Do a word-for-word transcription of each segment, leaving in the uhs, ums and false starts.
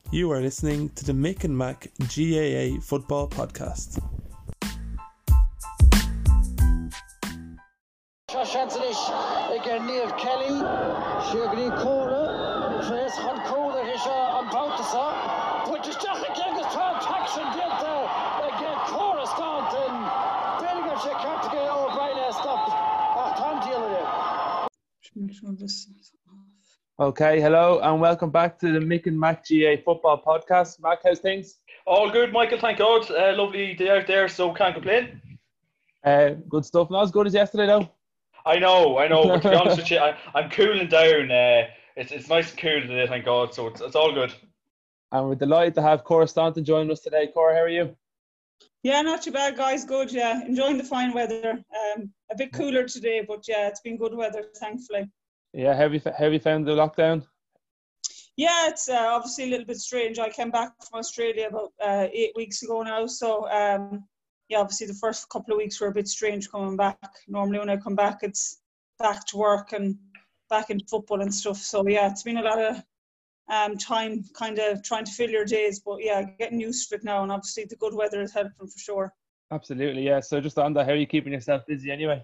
You are listening to the Mick and Mac G A A Football Podcast. Shashantzanish again Niamh Kelly, Shugri Cora, Trace Hunt Cora, Hisha, and Bautasa, which is just again the third taxon Delta, again Cora Staunton, Belgium, Shekartike, O'Brien, stop, Ahtan Dealer. Okay, hello and welcome back to the Mick and Mac G A A Football Podcast. Mac, how's things? All good, Michael, thank God. Uh, lovely day out there, so can't complain. Uh, good stuff. Not as good as yesterday, though. I know, I know, but to be honest with you, I, I'm cooling down. Uh, it's it's nice and cool today, thank God, so it's, it's all good. And we're delighted to have Cora Staunton joining us today. Cora, how are you? Yeah, not too bad, guys. Good, yeah. Enjoying the fine weather. Um, a bit cooler today, but yeah, it's been good weather, thankfully. Yeah, how have you, how have you found the lockdown? Yeah, it's uh, obviously a little bit strange. I came back from Australia about uh, eight weeks ago now, so um, yeah, obviously the first couple of weeks were a bit strange coming back. Normally when I come back, it's back to work and back into football and stuff. So yeah, it's been a lot of um, time kind of trying to fill your days, but yeah, getting used to it now, and obviously the good weather is helping for sure. Absolutely, yeah. So just on that, how are you keeping yourself busy anyway?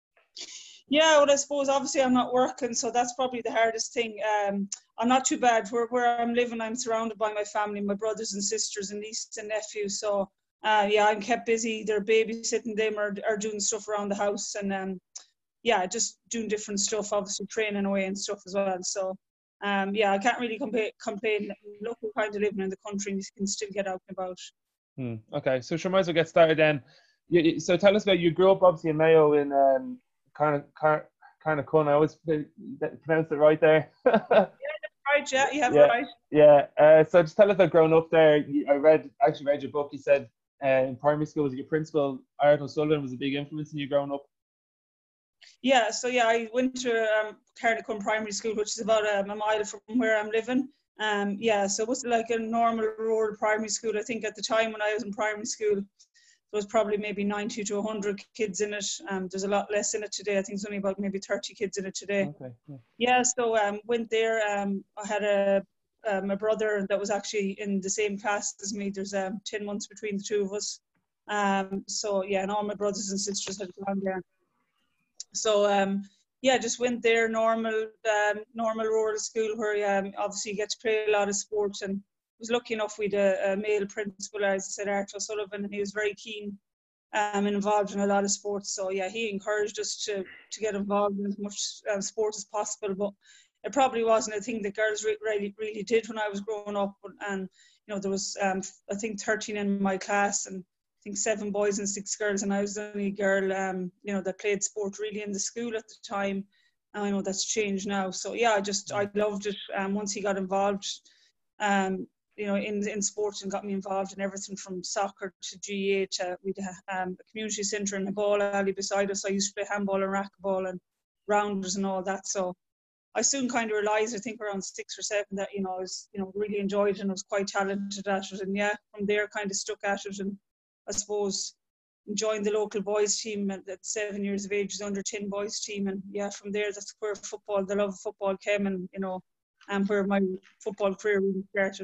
Yeah, well, I suppose obviously I'm not working, so that's probably the hardest thing. Um, I'm not too bad. Where, where I'm living, I'm surrounded by my family, my brothers and sisters and nieces and nephews. So, uh, yeah, I'm kept busy. They're babysitting them or, or doing stuff around the house. And, um, yeah, just doing different stuff, obviously training away and stuff as well. So, um, yeah, I can't really compa- complain. Local kind of living in the country, you can still get out and about. Hmm. Okay, so sure, might as well get started then. You, so tell us about, you grew up obviously in Mayo in... Um, Kind of, kind of cool. I always pronounced it right there. Yeah, that's right. Yeah, you have yeah, it right. Yeah. Uh, so just tell us about growing up there. I read, actually read your book. You said uh, in primary school, was your principal, Art O'Sullivan, was a big influence in you growing up. Yeah. So yeah, I went to um, Carnacon Primary School, which is about um, a mile from where I'm living. Um, yeah. So it was like a normal rural primary school. I think at the time when I was in primary school, there was probably maybe ninety to one hundred kids in it. Um, there's a lot less in it today. I think there's only about maybe thirty kids in it today. Okay. Yeah, yeah so um, went there. Um, I had a um, a brother that was actually in the same class as me. There's um, ten months between the two of us. Um, so, yeah, and all my brothers and sisters had gone there. So, um, yeah, just went there, normal um, normal rural school where um, obviously you get to play a lot of sports, and was lucky enough with a, a male principal, as I said, Art O'Sullivan, and he was very keen um, and involved in a lot of sports. So yeah, he encouraged us to to get involved in as much um, sport as possible. But it probably wasn't a thing that girls re- really really did when I was growing up. And you know, there was um, I think thirteen in my class, and I think seven boys and six girls, and I was the only girl um, you know that played sport really in the school at the time. And I know that's changed now. So yeah, I just I loved it. Um, once he got involved. Um, you know, in in sports, and got me involved in everything from soccer to G A A to we had um, a community centre in the ball alley beside us. I used to play handball and racquetball and rounders and all that. So I soon kind of realised, I think around six or seven, that, you know, I was, you know, really enjoyed it and I was quite talented at it. And yeah, from there kind of stuck at it, and I suppose joined the local boys team at, at seven years of age, the under ten boys team. And yeah, from there, that's where football, the love of football came, and, you know, and where my football career really started.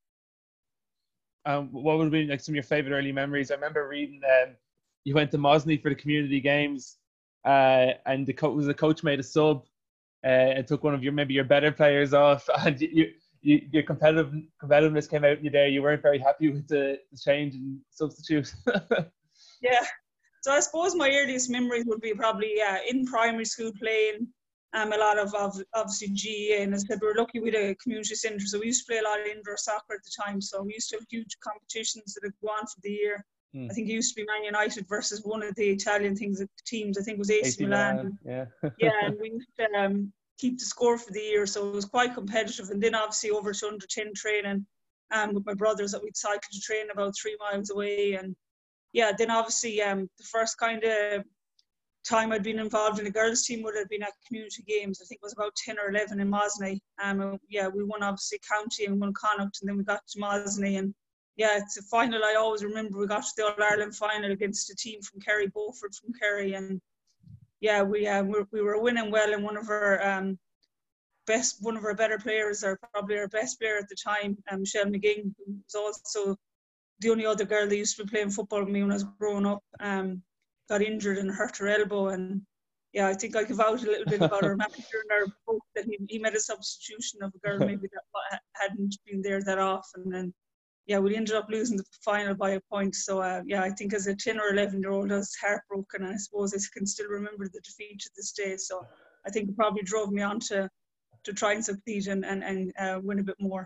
Um, what would have been like some of your favourite early memories? I remember reading um, you went to Mosney for the community games, uh, and the coach was the coach made a sub uh, and took one of your maybe your better players off, and you, you your competitive competitiveness came out in you there. You weren't very happy with the, the change and substitute. Yeah, so I suppose my earliest memories would be probably yeah in primary school playing. Um, a lot of, of obviously G A A, and as I said, we were lucky with a community centre, so we used to play a lot of indoor soccer at the time. So we used to have huge competitions that would go on for the year. Mm. I think it used to be Man United versus one of the Italian things teams. I think it was A C Milan. Yeah, yeah, and we used to um, keep the score for the year, so it was quite competitive. And then obviously over to under ten training, um, with my brothers that we'd cycle to train about three miles away, and yeah, then obviously um, the first kind of time I'd been involved in a girls' team would have been at community games. I think it was about ten or eleven in Mosney. Um, yeah, we won obviously county and won Connacht, and then we got to Mosney, and yeah, it's a final. I always remember we got to the All Ireland final against a team from Kerry, Beaufort from Kerry, and yeah, we uh, we, we were winning well, and one of our um, best, one of our better players, or probably our best player at the time, um, Michelle McGinn, who was also the only other girl that used to be playing football with me when I was growing up, um, got injured and hurt her elbow. And yeah, I think I give out a little bit about our manager in our book, that he, he made a substitution of a girl maybe that hadn't been there that often. And yeah, we ended up losing the final by a point. So uh, yeah, I think as a ten or eleven year old, I was heartbroken, and I suppose I can still remember the defeat to this day. So I think it probably drove me on to, to try and succeed and, and, and uh, win a bit more.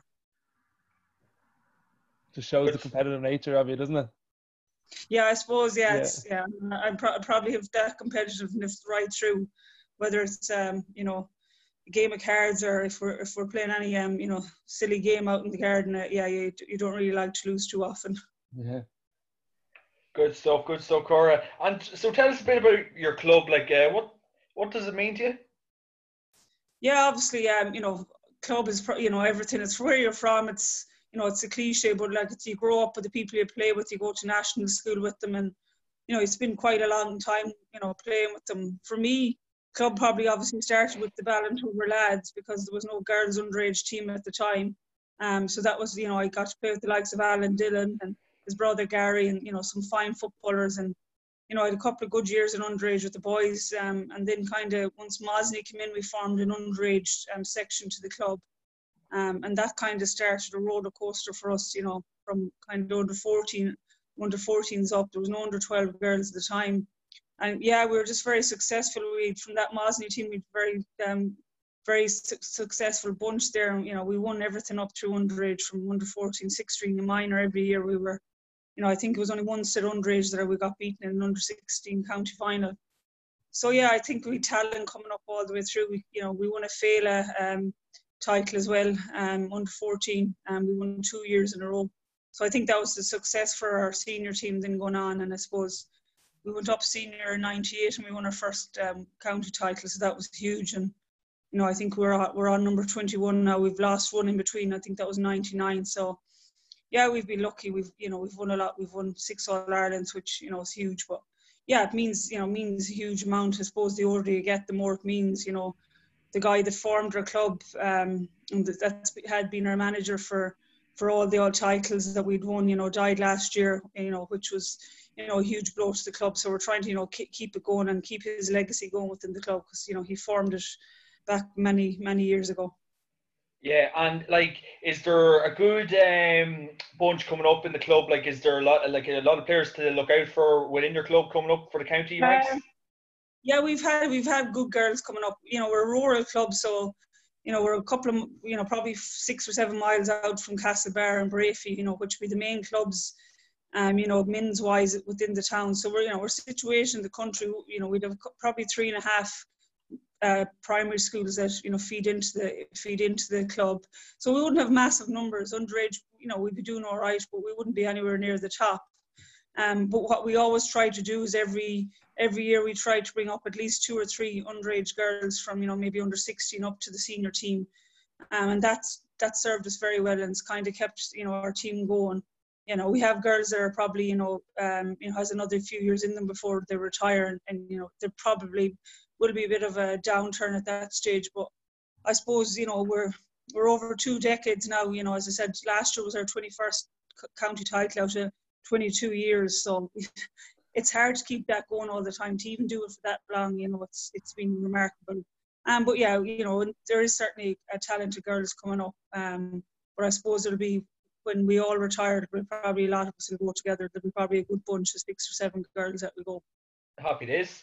Just shows the competitive nature of it, doesn't it? Yeah, I suppose, yeah, yeah. it's, yeah. I pro- probably have that competitiveness right through, whether it's, um, you know, a game of cards, or if we're if we're playing any, um, you know, silly game out in the garden. Uh, yeah, you, you don't really like to lose too often. Yeah. Good stuff, good stuff, Cora. And so tell us a bit about your club. Like, uh, what what does it mean to you? Yeah, obviously, um, you know, club is, you know, everything. It's where you're from. It's, you know, it's a cliche, but like, it's, you grow up with the people you play with, you go to national school with them, and, you know, it's been quite a long time, you know, playing with them. For me, club probably obviously started with the Ballintober lads, because there was no girls underage team at the time. Um, so that was, you know, I got to play with the likes of Alan Dillon and his brother Gary, and, you know, some fine footballers. And, you know, I had a couple of good years in underage with the boys. Um, and then kind of once Mosney came in, we formed an underage um, section to the club. Um, and that kind of started a roller coaster for us, you know, from kind of under fourteen, under fourteens up. There was no under twelve girls at the time. And yeah, we were just very successful. We, from that Mosney team, we were very, um, very su- successful bunch there. And, you know, we won everything up through underage, from under fourteen, sixteen, and minor every year. We were, you know, I think it was only one set underage that we got beaten in an under sixteen county final. So yeah, I think we had talent coming up all the way through. We, you know, we won a Fela um, title as well, um, under fourteen, and um, we won two years in a row. So I think that was the success for our senior team then going on. And I suppose we went up senior in ninety-eight, and we won our first um, county title, so that was huge. And, you know, I think we're on, we're on number twenty-one now. We've lost one in between. I think that was ninety-nine. So yeah, we've been lucky. We've, you know, we've won a lot. We've won six All-Irelands, which, you know, is huge. But yeah, it means, you know, means a huge amount. I suppose the older you get, the more it means. You know, the guy that formed our club, um, and that's had been our manager for for all the old titles that we'd won, you know, died last year, you know, which was, you know, a huge blow to the club. So we're trying to, you know, keep it going and keep his legacy going within the club, because, you know, he formed it back many, many years ago. Yeah, and like, is there a good um, bunch coming up in the club? Like, is there a lot, like a lot of players to look out for within your club coming up for the county ranks? Uh, yeah, we've had we've had good girls coming up. You know, we're a rural club, so, you know, we're a couple of, you know, probably six or seven miles out from Castlebar and Brafey, you know, which would be the main clubs, um, you know, men's wise within the town. So we're, you know, we're situated in the country. You know, we'd have probably three and a half uh, primary schools that, you know, feed into the feed into the club. So we wouldn't have massive numbers. Underage, you know, we'd be doing all right, but we wouldn't be anywhere near the top. Um, but what we always try to do is every every year we try to bring up at least two or three underage girls from, you know, maybe under sixteen up to the senior team, um, and that's that served us very well, and it's kind of kept, you know, our team going. You know, we have girls that are probably, you know, um, you know, has another few years in them before they retire, and, and you know, there probably will be a bit of a downturn at that stage. But I suppose, you know, we're we're over two decades now. You know, as I said, last year was our twenty-first county title out of twenty-two years, so it's hard to keep that going all the time. To even do it for that long, you know, it's it's been remarkable. Um, but yeah, you know, there is certainly a talented girls coming up. Um, but I suppose it'll be, when we all retire, we'll probably, a lot of us will go together. There'll be probably a good bunch of six or seven girls that will go. Happy days.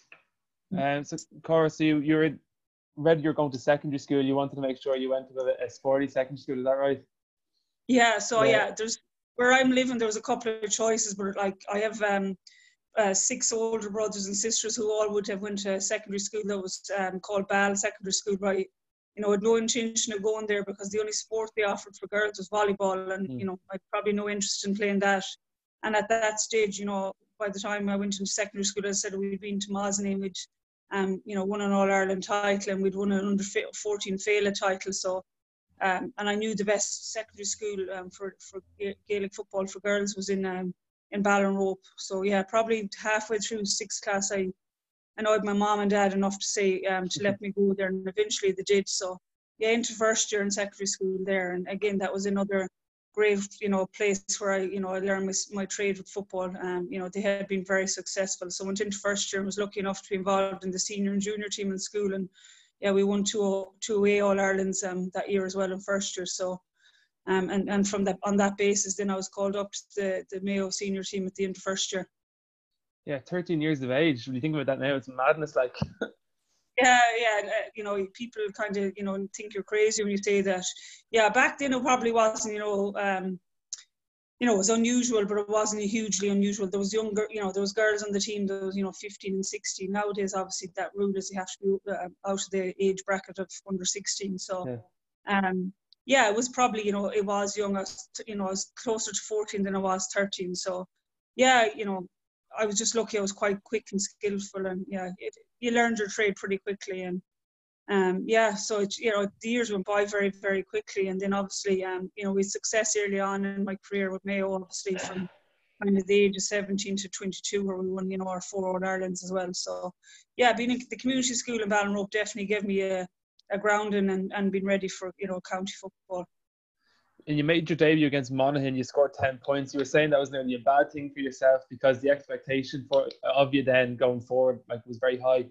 Um, so Cora, so you you were ready. You're going to secondary school. You wanted to make sure you went to a, a sporty secondary school. Is that right? Yeah. So yeah, yeah, there's where I'm living. There was a couple of choices, but like I have um. Uh, six older brothers and sisters who all would have went to secondary school that was um, called Ball Secondary School. Right, you know, had no intention of going there because the only sport they offered for girls was volleyball, and mm. you know, I'd probably no interest in playing that. And at that stage, you know, by the time I went into secondary school, as I said, we'd been to Mosney, and we'd, um, you know, won an All Ireland title, and we'd won an under fourteen Fela title. So, um, and I knew the best secondary school um, for for Gaelic football for girls was in. Um, in Ballinrobe. So yeah, probably halfway through sixth class, I annoyed my mom and dad enough to say um, to let me go there, and eventually they did. So yeah, into first year in secondary school there. And again, that was another great, you know, place where I, you know, I learned my, my trade with football. Um, you know, they had been very successful. So I went into first year and was lucky enough to be involved in the senior and junior team in school. And yeah, we won two, two away All-Irelands um, that year as well in first year. So, um, and, and from that, on that basis, then I was called up to the, the Mayo senior team at the end of first year. Yeah, thirteen years of age. When you think about that now, it's madness. Like, yeah, yeah, you know, people kind of, you know, think you're crazy when you say that. Yeah, back then it probably wasn't, you know, um, you know, it was unusual, but it wasn't hugely unusual. There was younger, you know, there was girls on the team that was, you know, fifteen and sixteen. Nowadays, obviously, that rule is you have to be uh, out of the age bracket of under sixteen. So, yeah. um, yeah, it was probably, you know, it was young. I was, you know, I was closer to fourteen than I was thirteen. So, yeah, you know, I was just lucky. I was quite quick and skillful, and yeah, it, you learned your trade pretty quickly. And um, yeah, so it, you know, the years went by very, very quickly. And then obviously, um, you know, we had success early on in my career with Mayo, obviously from kind of the age of seventeen to twenty-two, where we won, you know, our four All-Irelands as well. So yeah, being in the community school in Ballinrobe definitely gave me a, a grounding and, and being ready for, you know, county football. And you made your debut against Monaghan, you scored ten points. You were saying that was nearly a bad thing for yourself because the expectation for of you then going forward like was very high.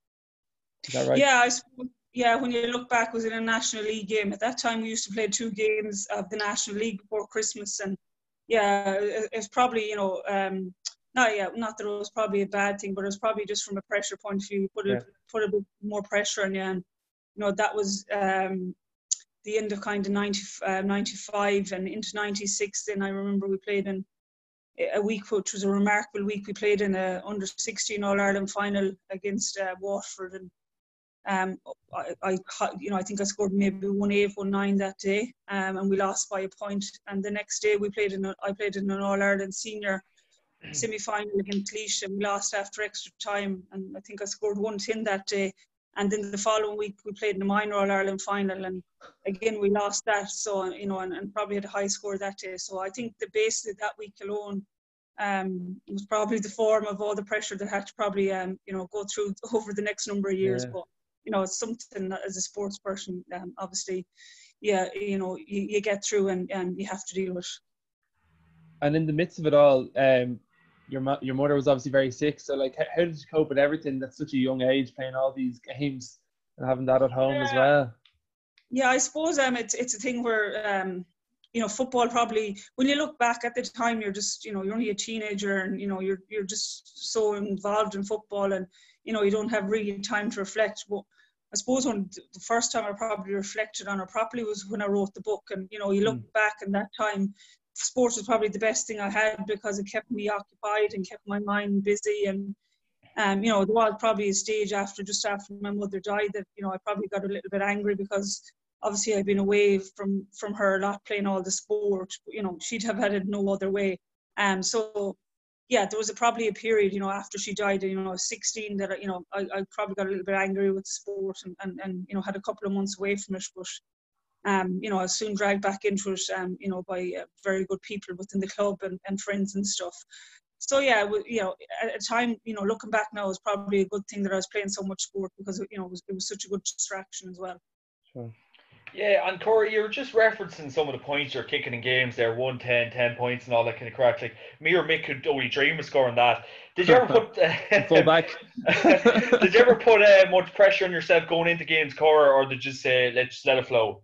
Is that right? Yeah, I suppose, yeah, when you look back, it was in a National League game. At that time, we used to play two games of the National League before Christmas. And yeah, it, it's probably, you know, um, not, yeah, not that it was probably a bad thing, but it was probably just from a pressure point of view, you put, yeah. a, put a bit more pressure on you. And, you know, that was... Um, the end of kind of ninety, uh, ninety-five and into ninety-six. Then I remember we played in a week, which was a remarkable week. We played in a under sixteen All-Ireland final against uh, Waterford. And um, I, I, you know, I think I scored maybe one eight, one nine that day. Um, and we lost by a point. And the next day we played in, a, I played in an All-Ireland senior semi-final against Laois, and we lost after extra time. And I think I scored one ten that day. And then the following week, we played in the minor All-Ireland final, and again, we lost that. So, you know, and, and probably had a high score that day. So I think the base of that week alone um, was probably the form of all the pressure that had to probably, um, you know, go through over the next number of years. Yeah. But, you know, it's something that as a sports person, um, obviously, yeah, you know, you, you get through and, and you have to deal with. And in the midst of it all, um, your mo- your mother was obviously very sick. So, like, how, how did you cope with everything at such a young age, playing all these games and having that at home yeah. as well? Yeah, I suppose um, it's it's a thing where um, you know, football probably, when you look back at the time, you're just, you know, you're only a teenager, and you know, you're you're just so involved in football, and you know, you don't have really time to reflect. But I suppose when the first time I probably reflected on it properly was when I wrote the book, and you know, you look mm. back in that time. Sports was probably the best thing I had because it kept me occupied and kept my mind busy. And, um, you know, there was probably a stage after, just after my mother died, that, you know, I probably got a little bit angry because obviously I'd been away from, from her a lot, playing all the sport. You know, she'd have had it no other way. Um, so, yeah, there was a, probably a period, you know, after she died, you know, I was sixteen, that, you know, I, I probably got a little bit angry with sport and, and, and, you know, had a couple of months away from it. But, Um, you know, I was soon dragged back into it, um, you know, by uh, very good people within the club and, and friends and stuff. So, yeah, you know, at a time, you know, looking back now, is probably a good thing that I was playing so much sport because, you know, it was, it was such a good distraction as well. Sure. Yeah, and Corey, you were just referencing some of the points you're kicking in games there, one, ten, ten points and all that kind of crap. Like, me or Mick could only dream of scoring that. Did you ever put... Uh, Full back. Did you ever put uh, much pressure on yourself going into games, Corey, or did you just say, let's just let it flow?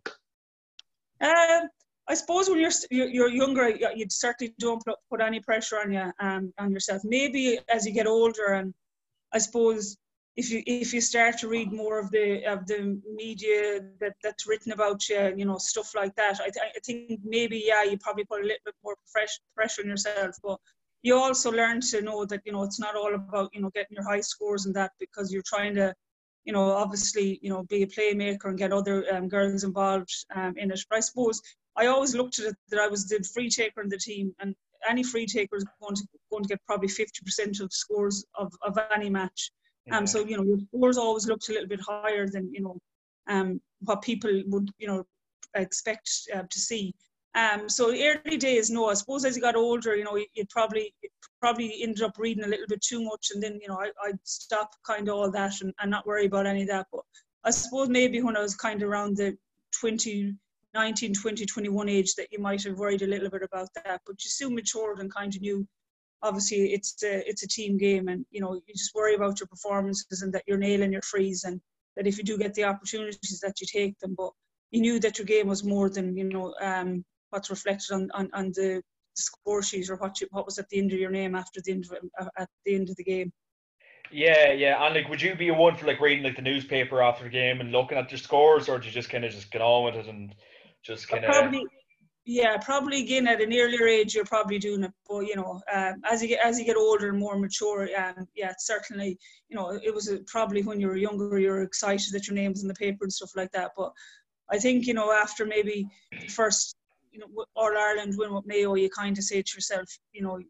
Um, I suppose when you're you're younger, you certainly don't put, put any pressure on you um, on yourself. Maybe as you get older, and I suppose if you if you start to read more of the of the media that, that's written about you, you know, stuff like that, I, th- I think maybe yeah, you probably put a little bit more pressure on yourself. But you also learn to know that, you know, it's not all about, you know, getting your high scores and that, because you're trying to, you know, obviously, you know, be a playmaker and get other um, girls involved um, in it. But I suppose I always looked at it that I was the free taker in the team, and any free taker is going to, going to get probably fifty percent of scores of, of any match. Yeah. Um, so, you know, your scores always looked a little bit higher than, you know, um, what people would, you know, expect uh, to see. Um, so early days, no. I suppose as you got older, you know, you, you probably probably ended up reading a little bit too much, and then, you know, I, I'd stop kind of all that and, and not worry about any of that. But I suppose maybe when I was kind of around the twenty, nineteen, twenty, twenty-one age that you might have worried a little bit about that. But you soon matured and kind of knew, obviously, it's a, it's a team game, and, you know, you just worry about your performances and that you're nailing your frees, and that if you do get the opportunities that you take them. But you knew that your game was more than, you know, um, what's reflected on, on, on the score sheet, or what you, what was at the end of your name after the end of, uh, at the end of the game. Yeah, yeah. And like, would you be a one for like reading like the newspaper after the game and looking at the scores, or do you just kind of just get on with it and just kind of? Probably, yeah, probably again at an earlier age you're probably doing it, but you know, um, as you get as you get older and more mature, um, yeah, certainly, you know, it was probably when you were younger you're excited that your name was in the paper and stuff like that. But I think, you know, after maybe the first, you know, All Ireland win with Mayo, you kind of say to yourself, you know,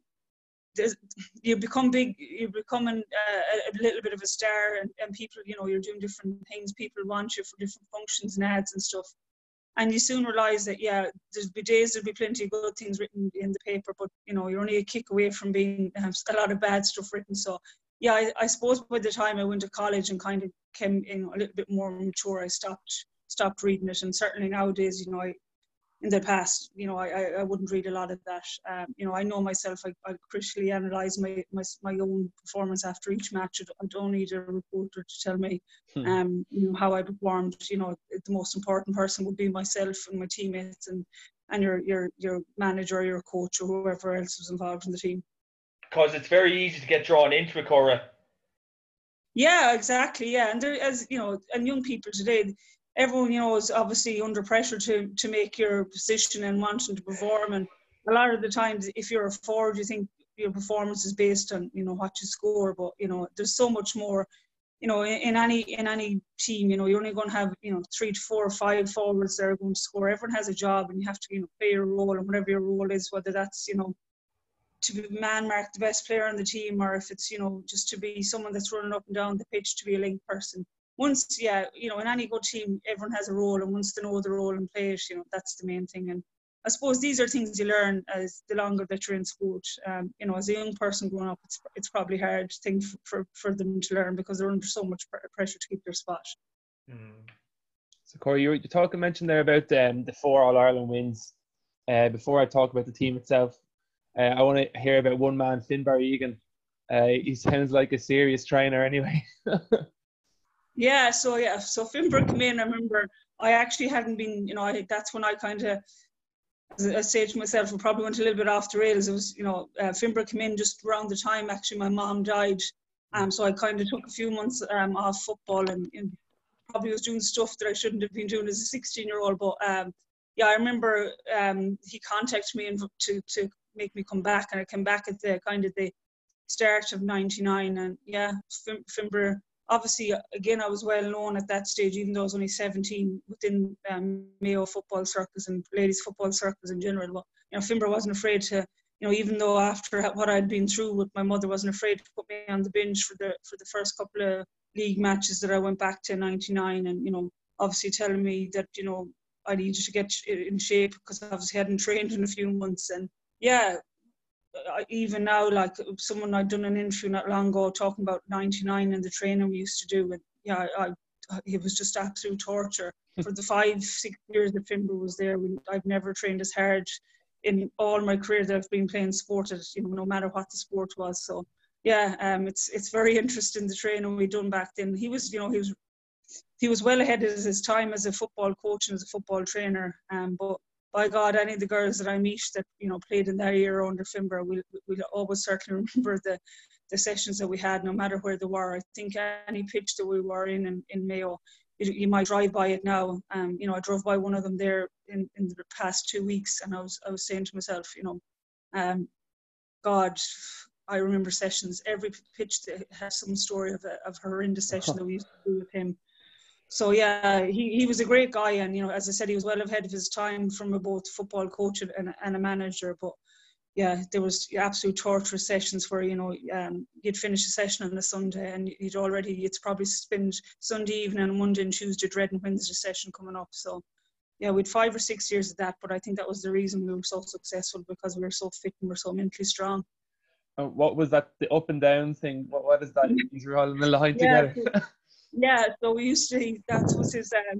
you become big, you're becoming uh, a little bit of a star, and, and people, you know, you're doing different things, people want you for different functions and ads and stuff, and you soon realise that, yeah, there'll be days, there'll be plenty of good things written in the paper, but, you know, you're only a kick away from being uh, a lot of bad stuff written. So yeah, I, I suppose by the time I went to college and kind of came in a little bit more mature, I stopped stopped reading it. And certainly nowadays, you know, I in the past, you know, I, I wouldn't read a lot of that. Um, you know, I know myself, I, I critically analyse my, my my own performance after each match. I don't need a reporter to tell me Hmm. um, you know, how I performed. You know, the most important person would be myself and my teammates, and, and your, your, your manager, your coach, or whoever else was involved in the team. Because it's very easy to get drawn into it, Cora. Yeah, exactly. Yeah, and there, as you know, and young people today, everyone, you know, is obviously under pressure to to make your position and wanting to perform. And a lot of the times, if you're a forward, you think your performance is based on, you know, what you score. But, you know, there's so much more. You know, in, in any in any team, you know, you're only going to have, you know, three to four or five forwards that are going to score. Everyone has a job, and you have to, you know, play your role, and whatever your role is, whether that's, you know, to be man mark the best player on the team, or if it's, you know, just to be someone that's running up and down the pitch, to be a link person. Once, yeah, you know, in any good team, everyone has a role, and once they know the role and play it, you know, that's the main thing. And I suppose these are things you learn as the longer that you're in sport. Um, you know, as a young person growing up, it's it's probably a hard thing for, for, for them to learn, because they're under so much pressure to keep their spot. Mm. So Corey, you were talking mentioned there about um, the four All Ireland wins. Uh, before I talk about the team itself, uh, I want to hear about one man, Finbar Egan. Uh, he sounds like a serious trainer, anyway. Yeah, so yeah, so Finbar came in. I remember I actually hadn't been, you know, I, that's when I kind of, as I say to myself, we probably went a little bit off the rails. It was, you know, uh, Finbar came in just around the time actually my mom died. Um, so I kind of took a few months um, off football, and, and probably was doing stuff that I shouldn't have been doing as a sixteen-year-old. But um, yeah, I remember um, he contacted me and to to make me come back, and I came back at the kind of the start of ninety-nine. And yeah, Finbar. Obviously, again, I was well known at that stage, even though I was only seventeen, within um, Mayo football circles and ladies football circles in general. But, you know, Finbar wasn't afraid to, you know, even though after what I'd been through with my mother, wasn't afraid to put me on the bench for the for the first couple of league matches that I went back to in ninety-nine. And, you know, obviously telling me that, you know, I needed to get in shape, because I obviously hadn't trained in a few months. And yeah, even now, like someone I'd done an interview not long ago talking about ninety-nine and the training we used to do, and yeah, I, I it was just absolute torture. For the five, six years that Finbar was there, we, I've never trained as hard in all my career that I've been playing sport, at, you know, no matter what the sport was. So yeah, um, it's it's very interesting, the training we done back then. He was, you know, he was he was well ahead of his time as a football coach and as a football trainer. Um, but by God, any of the girls that I meet that, you know, played in that era under Finbar, we'll, we'll always certainly remember the, the sessions that we had, no matter where they were. I think any pitch that we were in in, in Mayo, you, you might drive by it now. Um, you know, I drove by one of them there in, in the past two weeks, and I was I was saying to myself, you know, um, God, I remember sessions. Every pitch that has some story of a of a horrendous session that we used to do with him. So yeah, he, he was a great guy, and, you know, as I said, he was well ahead of his time from a both football coach and, and a manager. But yeah, there was absolute torturous sessions where, you know, um, you'd finish a session on a Sunday, and you'd already, it's probably spend Sunday evening and Monday and Tuesday dreading Wednesday session coming up. So yeah, we'd five or six years of that, but I think that was the reason we were so successful, because we were so fit and we're so mentally strong. And what was that, the up and down thing? What, what is that? These were all in the line Yeah, together. Yeah, so we used to, that was his, um,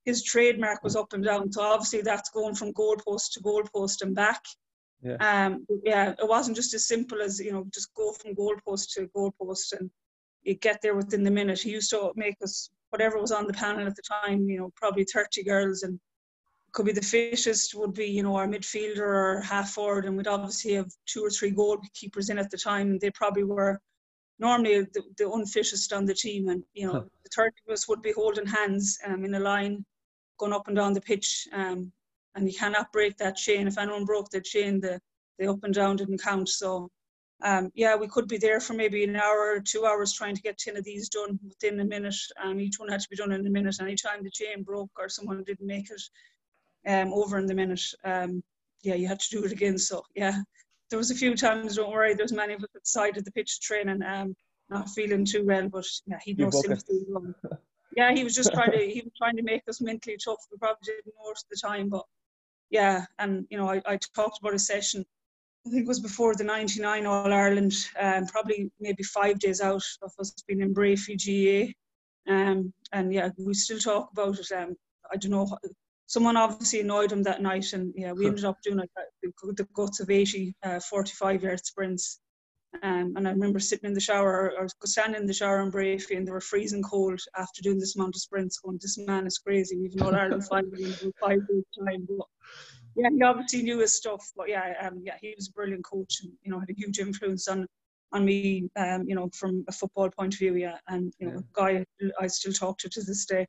his trademark was up and down. So obviously that's going from goalpost to goalpost and back. Yeah. Um, yeah, it wasn't just as simple as, you know, just go from goalpost to goalpost and you get there within the minute. He used to make us, whatever was on the panel at the time, you know, probably thirty girls, and could be the fittest would be, you know, our midfielder or half forward, and we'd obviously have two or three goalkeepers in at the time, and they probably were normally the, the unfittest on the team. And, you know, huh. the thirty of us would be holding hands um, in a line, going up and down the pitch, um, and you cannot break that chain. If anyone broke that chain, the, the up and down didn't count. So, um, yeah, we could be there for maybe an hour or two hours trying to get ten of these done within a minute. Um, each one had to be done in a minute. Anytime the chain broke or someone didn't make it um, over in the minute, um, yeah, you had to do it again. So, yeah, there was a few times, don't worry, there's many of us at the side of the pitch training, um, not feeling too well, but yeah, he'd no sympathy. Yeah, he was just trying to, he was trying to make us mentally tough. We probably didn't know it at the time, but yeah, and, you know, I, I talked about a session, I think it was before the ninety-nine All-Ireland, um, probably maybe five days out of us being in Brafey G A A. Um, and yeah, we still talk about it. Um, I don't know, someone obviously annoyed him that night, and yeah, we ended up doing like the guts of eighty uh, forty-five yard sprints. Um, and I remember sitting in the shower, or standing in the shower in Brafey, and they were freezing cold after doing this amount of sprints, going, this man is crazy, we've an All-Ireland final in five days' time. But yeah, he obviously knew his stuff, but yeah, um, yeah, he was a brilliant coach, and, you know, had a huge influence on on me, um, you know, from a football point of view, yeah, and, you know, yeah. guy I still talk to to this day.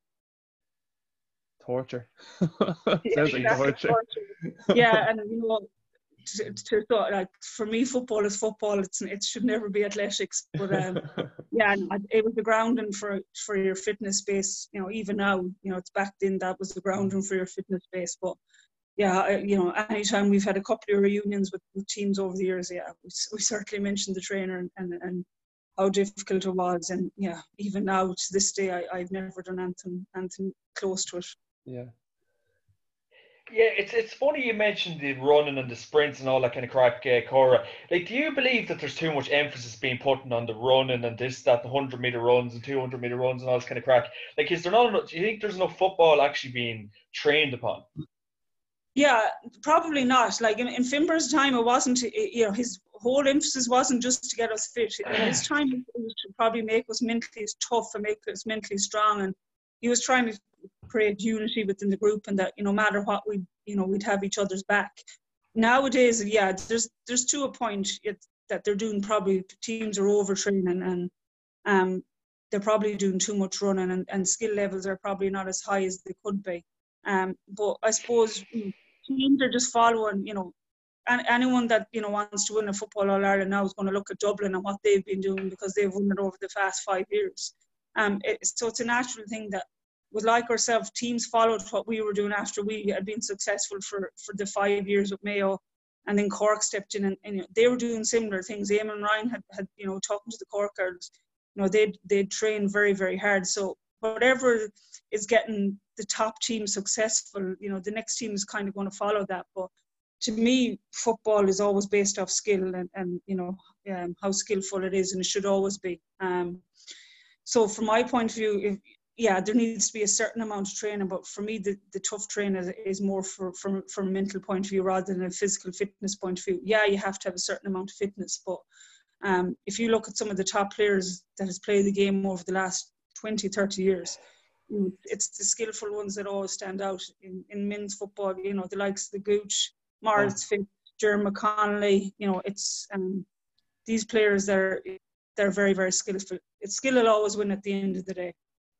Torture. Yeah, Sounds like torture. torture. Yeah, and, you know, to, to, to, like, for me, football is football. It's it should never be athletics. But um, yeah, it was the grounding for for your fitness base. You know, even now, you know, it's back then that was the grounding for your fitness base. But yeah, I, you know, anytime we've had a couple of reunions with, with teams over the years, yeah, we, we certainly mentioned the trainer and, and and how difficult it was. And yeah, even now to this day, I, I've never done anything anything close to it. Yeah. Yeah, it's it's funny you mentioned the running and the sprints and all that kind of crap, uh, Cora. Like, do you believe that there's too much emphasis being put on the running and this, that, the hundred meter runs and two hundred meter runs and all this kind of crack? Like, is there not enough? Do you think there's enough football actually being trained upon? Yeah, probably not. Like in, in Finbar's time, it wasn't. You know, his whole emphasis wasn't just to get us fit. In his time, it was to probably make us mentally tough and make us mentally strong. And he was trying to create unity within the group, and that, you know, no matter what, we, you know, we'd have each other's back. Nowadays, yeah, there's there's to a point it, that they're doing, probably teams are overtraining, and um they're probably doing too much running, and, and skill levels are probably not as high as they could be. Um, but I suppose teams are just following, you know, and anyone that, you know, wants to win a football All Ireland now is going to look at Dublin and what they've been doing, because they've won it over the past five years. Um, it, so it's a natural thing that, with like ourselves, teams followed what we were doing after we had been successful for, for the five years with Mayo, and then Cork stepped in, and, and you know, they were doing similar things. Eamon and Ryan had, had, you know, talking to the Cork girls, you know, they'd, they'd train very, very hard. So whatever is getting the top team successful, you know, the next team is kind of going to follow that. But to me, football is always based off skill, and, and you know, um, how skillful it is, and it should always be. Um, so from my point of view, if, yeah, there needs to be a certain amount of training, but for me, the, the tough training is, is more for, from, from a mental point of view rather than a physical fitness point of view. Yeah, you have to have a certain amount of fitness, but um, if you look at some of the top players that has played the game over the last twenty, thirty years, you know, it's the skillful ones that always stand out in, in men's football. You know, the likes of the Gooch, Maurice Fitt, Jeremy Connolly. You know, it's um, these players that are they're very, very skillful. It's skill will always win at the end of the day.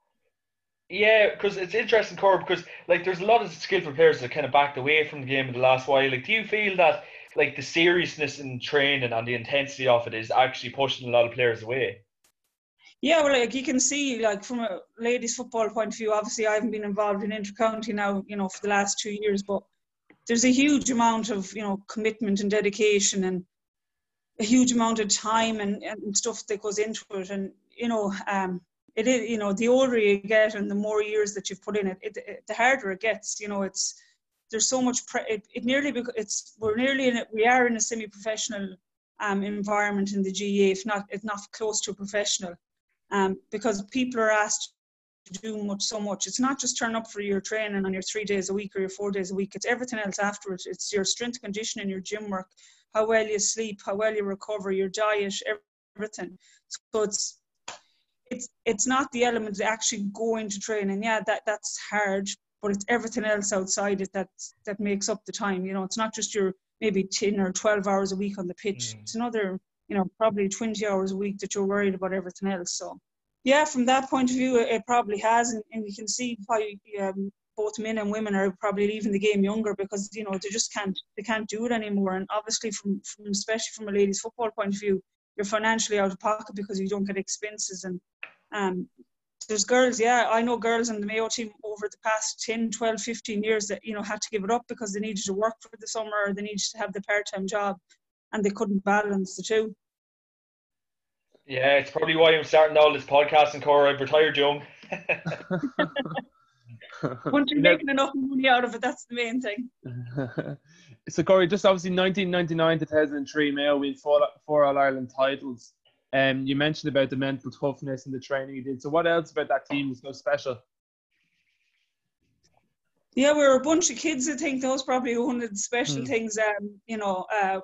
Yeah, because it's interesting, Cora, because like there's a lot of skillful players that kind of backed away from the game in the last while. Like, do you feel that like the seriousness in training and the intensity of it is actually pushing a lot of players away? Yeah, well, like you can see, like from a ladies' football point of view, obviously I haven't been involved in inter-county now, you know, for the last two years, but there's a huge amount of, you know, commitment and dedication, and a huge amount of time and, and stuff that goes into it. And, you know, um, it is, you know, the older you get and the more years that you've put in it, it, it the harder it gets. You know, it's there's so much. Pre- it, it nearly it's we're nearly in it. We are in a semi-professional um, environment in the G A A, if not if not close to a professional, um, because people are asked to do much so much. It's not just turn up for your training on your three days a week or your four days a week. It's everything else afterwards. It's your strength conditioning, your gym work, how well you sleep, how well you recover, your diet, everything. So it's it's it's not the element of actually going to training. Yeah, that that's hard, but it's everything else outside it that that makes up the time. You know, it's not just your maybe ten or twelve hours a week on the pitch. Mm. It's another, you know, probably twenty hours a week that you're worried about everything else. So yeah, from that point of view, it probably has, and, and you can see why um, both men and women are probably leaving the game younger, because, you know, they just can't they can't do it anymore. And obviously, from, from especially from a ladies' football point of view, you're financially out of pocket because you don't get expenses. And um, there's girls, yeah, I know girls on the Mayo team over the past ten, twelve, fifteen years that, you know, had to give it up because they needed to work for the summer, or they needed to have the part-time job, and they couldn't balance the two. Yeah, it's probably why I'm starting all this podcasting, Cora. I've retired young. Once you're making enough money out of it, that's the main thing. So, Corey, just obviously nineteen ninety-nine to two thousand three, Mayo win four, four All-Ireland titles. Um, you mentioned about the mental toughness and the training you did. So what else about that team was so special? Yeah, we were a bunch of kids. I think that was probably one of the special hmm. things. Um, you know, uh,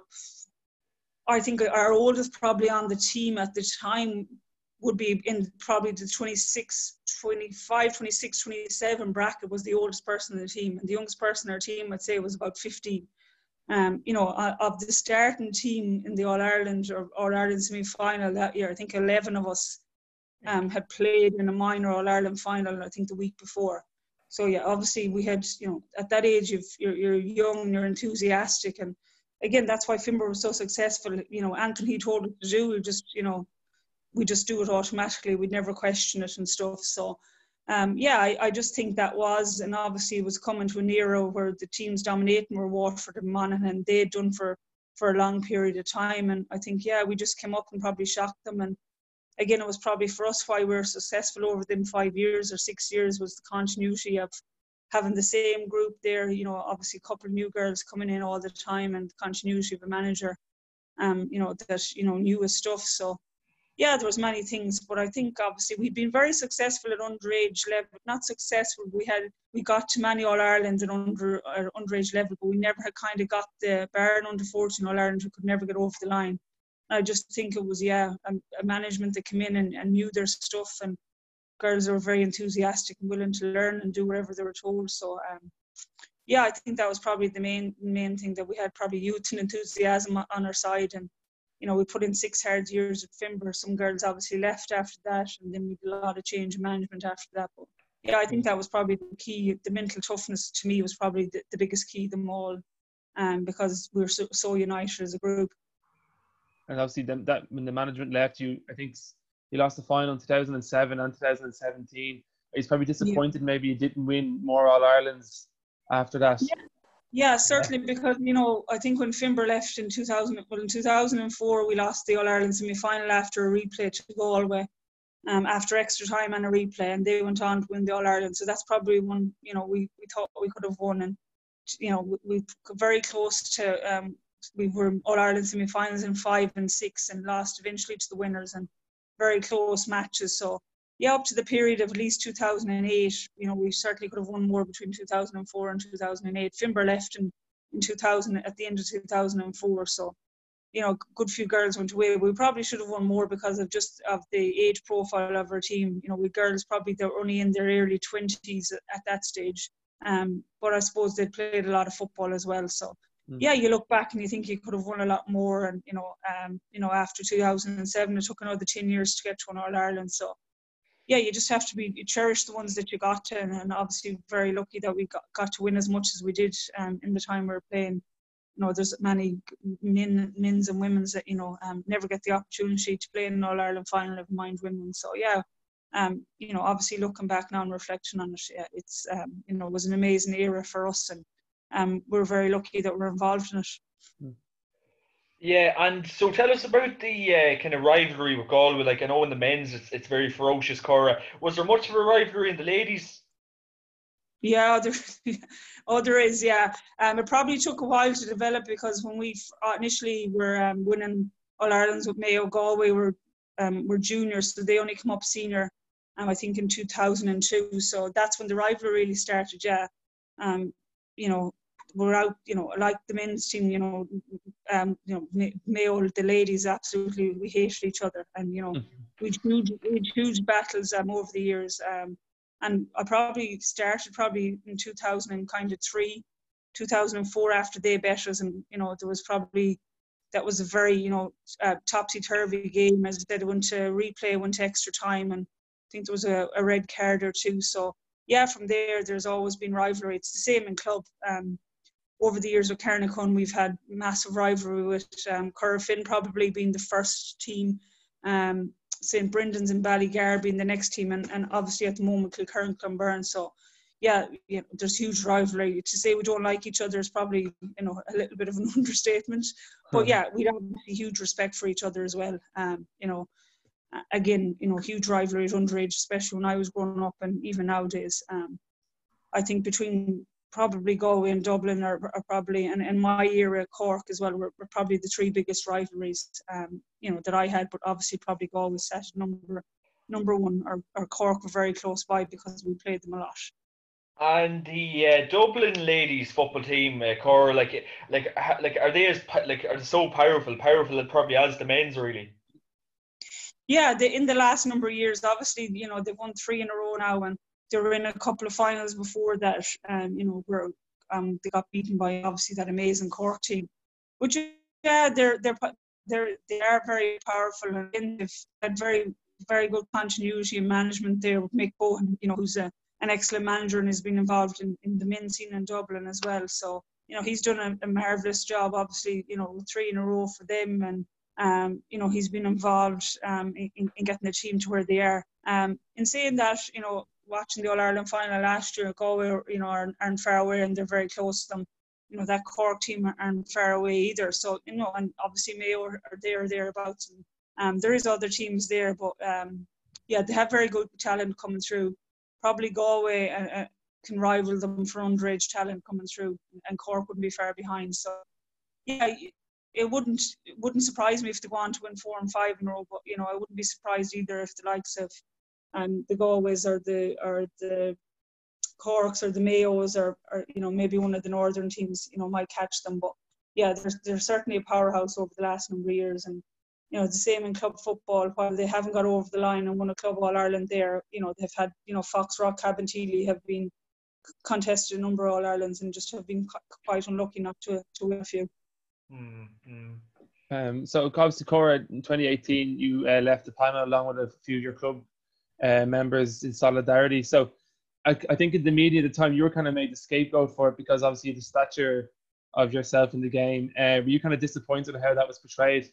I think our oldest probably on the team at the time would be in probably the twenty-six, twenty-five, twenty-six, twenty-seven bracket was the oldest person in the team. And the youngest person in our team, I'd say, was about fifteen. Um, you know, of the starting team in the All-Ireland or All-Ireland semi-final that year, I think eleven of us um, had played in a minor All-Ireland final, I think, the week before. So, yeah, obviously we had, you know, at that age, you've, you're, you're young and you're enthusiastic. And again, that's why Finbar was so successful. You know, Anthony he told us to do, we just, you know, we just do it automatically. We'd never question it and stuff. So, um, yeah, I, I just think that was, and obviously it was coming to an era where the teams dominating were Waterford and Monaghan, and they'd done for, for a long period of time. And I think, yeah, we just came up and probably shocked them. And again, it was probably for us why we were successful over them five years or six years was the continuity of having the same group there, you know, obviously a couple of new girls coming in all the time, and the continuity of a manager, um, you know, that, you know, knew his stuff. So, yeah, there was many things, but I think obviously we'd been very successful at underage level. Not successful, we had we got to many All Irelands at under at underage level, but we never had kind of got the bar and under fourteen All Ireland. We could never get over the line. And I just think it was yeah a, a management that came in and, and knew their stuff, and girls were very enthusiastic and willing to learn and do whatever they were told. So um, yeah, I think that was probably the main main thing, that we had probably youth and enthusiasm on our side. And you know, we put in six hard years at Finbar. Some girls obviously left after that, and then we did a lot of change in management after that. But yeah, I think that was probably the key. The mental toughness to me was probably the, the biggest key of them all, um, because we were so, so united as a group. And obviously, then that when the management left, you, I think you lost the final in two thousand seven and two thousand seventeen. He's probably disappointed yeah. maybe you didn't win more All Irelands after that. Yeah. Yeah, certainly, because, you know, I think when Finbar left in two thousand, well, in two thousand four, we lost the All-Ireland semi-final after a replay to Galway, um, after extra time and a replay, and they went on to win the All-Ireland. So that's probably one, you know, we, we thought we could have won. And, you know, we, we got very close to, um, we were All-Ireland semi-finals in five and six and lost eventually to the winners, and very close matches. So, yeah, up to the period of at least two thousand eight, you know, we certainly could have won more between two thousand four and two thousand eight. Finbar left in, in two thousand, at the end of two thousand four. So, you know, a good few girls went away. We probably should have won more because of just of the age profile of our team. You know, we girls probably they're only in their early twenties at that stage. Um, but I suppose they played a lot of football as well. So, mm. yeah, you look back and you think you could have won a lot more. And, you know, um, you know, after two thousand seven, it took another ten years to get to an All-Ireland. So, yeah, you just have to be you cherish the ones that you got to, and, and obviously very lucky that we got, got to win as much as we did um, in the time we were playing. You know, there's many men, men's and women's that, you know, um, never get the opportunity to play in an All-Ireland final, never mind women. So, yeah, um, you know, obviously looking back now and reflection on it, yeah, it's, um, you know, it was an amazing era for us, and um, we're very lucky that we're involved in it. Mm. Yeah, and so tell us about the uh, kind of rivalry with Galway. Like, I know in the men's it's, it's very ferocious, Cora. Was there much of a rivalry in the ladies? Yeah, there, oh, there is, yeah. Um, it probably took a while to develop, because when we initially were um, winning All-Irelands with Mayo, Galway were, um, were juniors, so they only come up senior. um, I think in two thousand two. So that's when the rivalry really started. Yeah, um, you know, we're out. You know, like the men's team. You know, um, you know, Mayo, the ladies, absolutely, we hated each other, and you know, we'd huge, we'd huge battles um, over the years. Um, and I probably started probably in two thousand kind of three, two thousand four after they bet us, and you know, there was probably. That was a very, you know, uh, topsy-turvy game. As I said, it went to replay, went to extra time, and I think there was a, a red card or two. So, yeah, from there, there's always been rivalry. It's the same in club. Um, over the years with Carnacon, we've had massive rivalry with um, Corofin probably being the first team, um, Saint Brendan's and Ballygar being the next team, and, and obviously at the moment, Kilkerran Clonberne. So, yeah, you know, there's huge rivalry. To say we don't like each other is probably, you know, a little bit of an understatement. But yeah, we have huge respect for each other as well. Um, you know, again, you know, huge rivalry at underage, especially when I was growing up, and even nowadays. Um, I think between probably Galway and Dublin are, are probably, and in my era, Cork as well, were, were probably the three biggest rivalries, um, you know, that I had. But obviously, probably Galway sat at number number one, or, or Cork were very close by because we played them a lot. And the uh, Dublin ladies football team, uh, Cora, like, like, like, are they as like are they so powerful, powerful probably as the men's really? Yeah, they, in the last number of years, obviously, you know, they've won three in a row now, and they were in a couple of finals before that. Um, you know, where um they got beaten by obviously that amazing Cork team, which yeah, they're they're they're they are very powerful, and they've had very very good continuity and management there with Mick Bohan, you know, who's a an excellent manager and has been involved in, in the men's scene in Dublin as well. So, you know, he's done a, a marvellous job, obviously, you know, three in a row for them. And, um, you know, he's been involved um, in, in getting the team to where they are. Um, in saying that, you know, watching the All-Ireland final last year, Galway, you know, aren't, aren't far away, and they're very close to them. You know, that Cork team aren't far away either. So, you know, and obviously Mayo are there or thereabouts. And, um, there is other teams there, but, um, yeah, they have very good talent coming through. Probably Galway uh, can rival them for underage talent coming through, and Cork wouldn't be far behind. So, yeah, it wouldn't it wouldn't surprise me if they go on to win four and five in a row. But you know, I wouldn't be surprised either if the likes of um, the Galways or the or the Corks or the Mayos or, or you know, maybe one of the northern teams, you know, might catch them. But yeah, they're they're certainly a powerhouse over the last number of years. And you know, the same in club football. While they haven't got over the line and won a Club All Ireland there, you know, they've had, you know, Foxrock, Cabinteely have been contested a number of All Irelands and just have been quite unlucky not to to win a few. Mm-hmm. Um, so, obviously, Cora, in twenty eighteen, you uh, left the panel along with a few of your club uh, members in solidarity. So, I, I think in the media at the time, you were kind of made the scapegoat for it because obviously the stature of yourself in the game. Uh, were you kind of disappointed at how that was portrayed?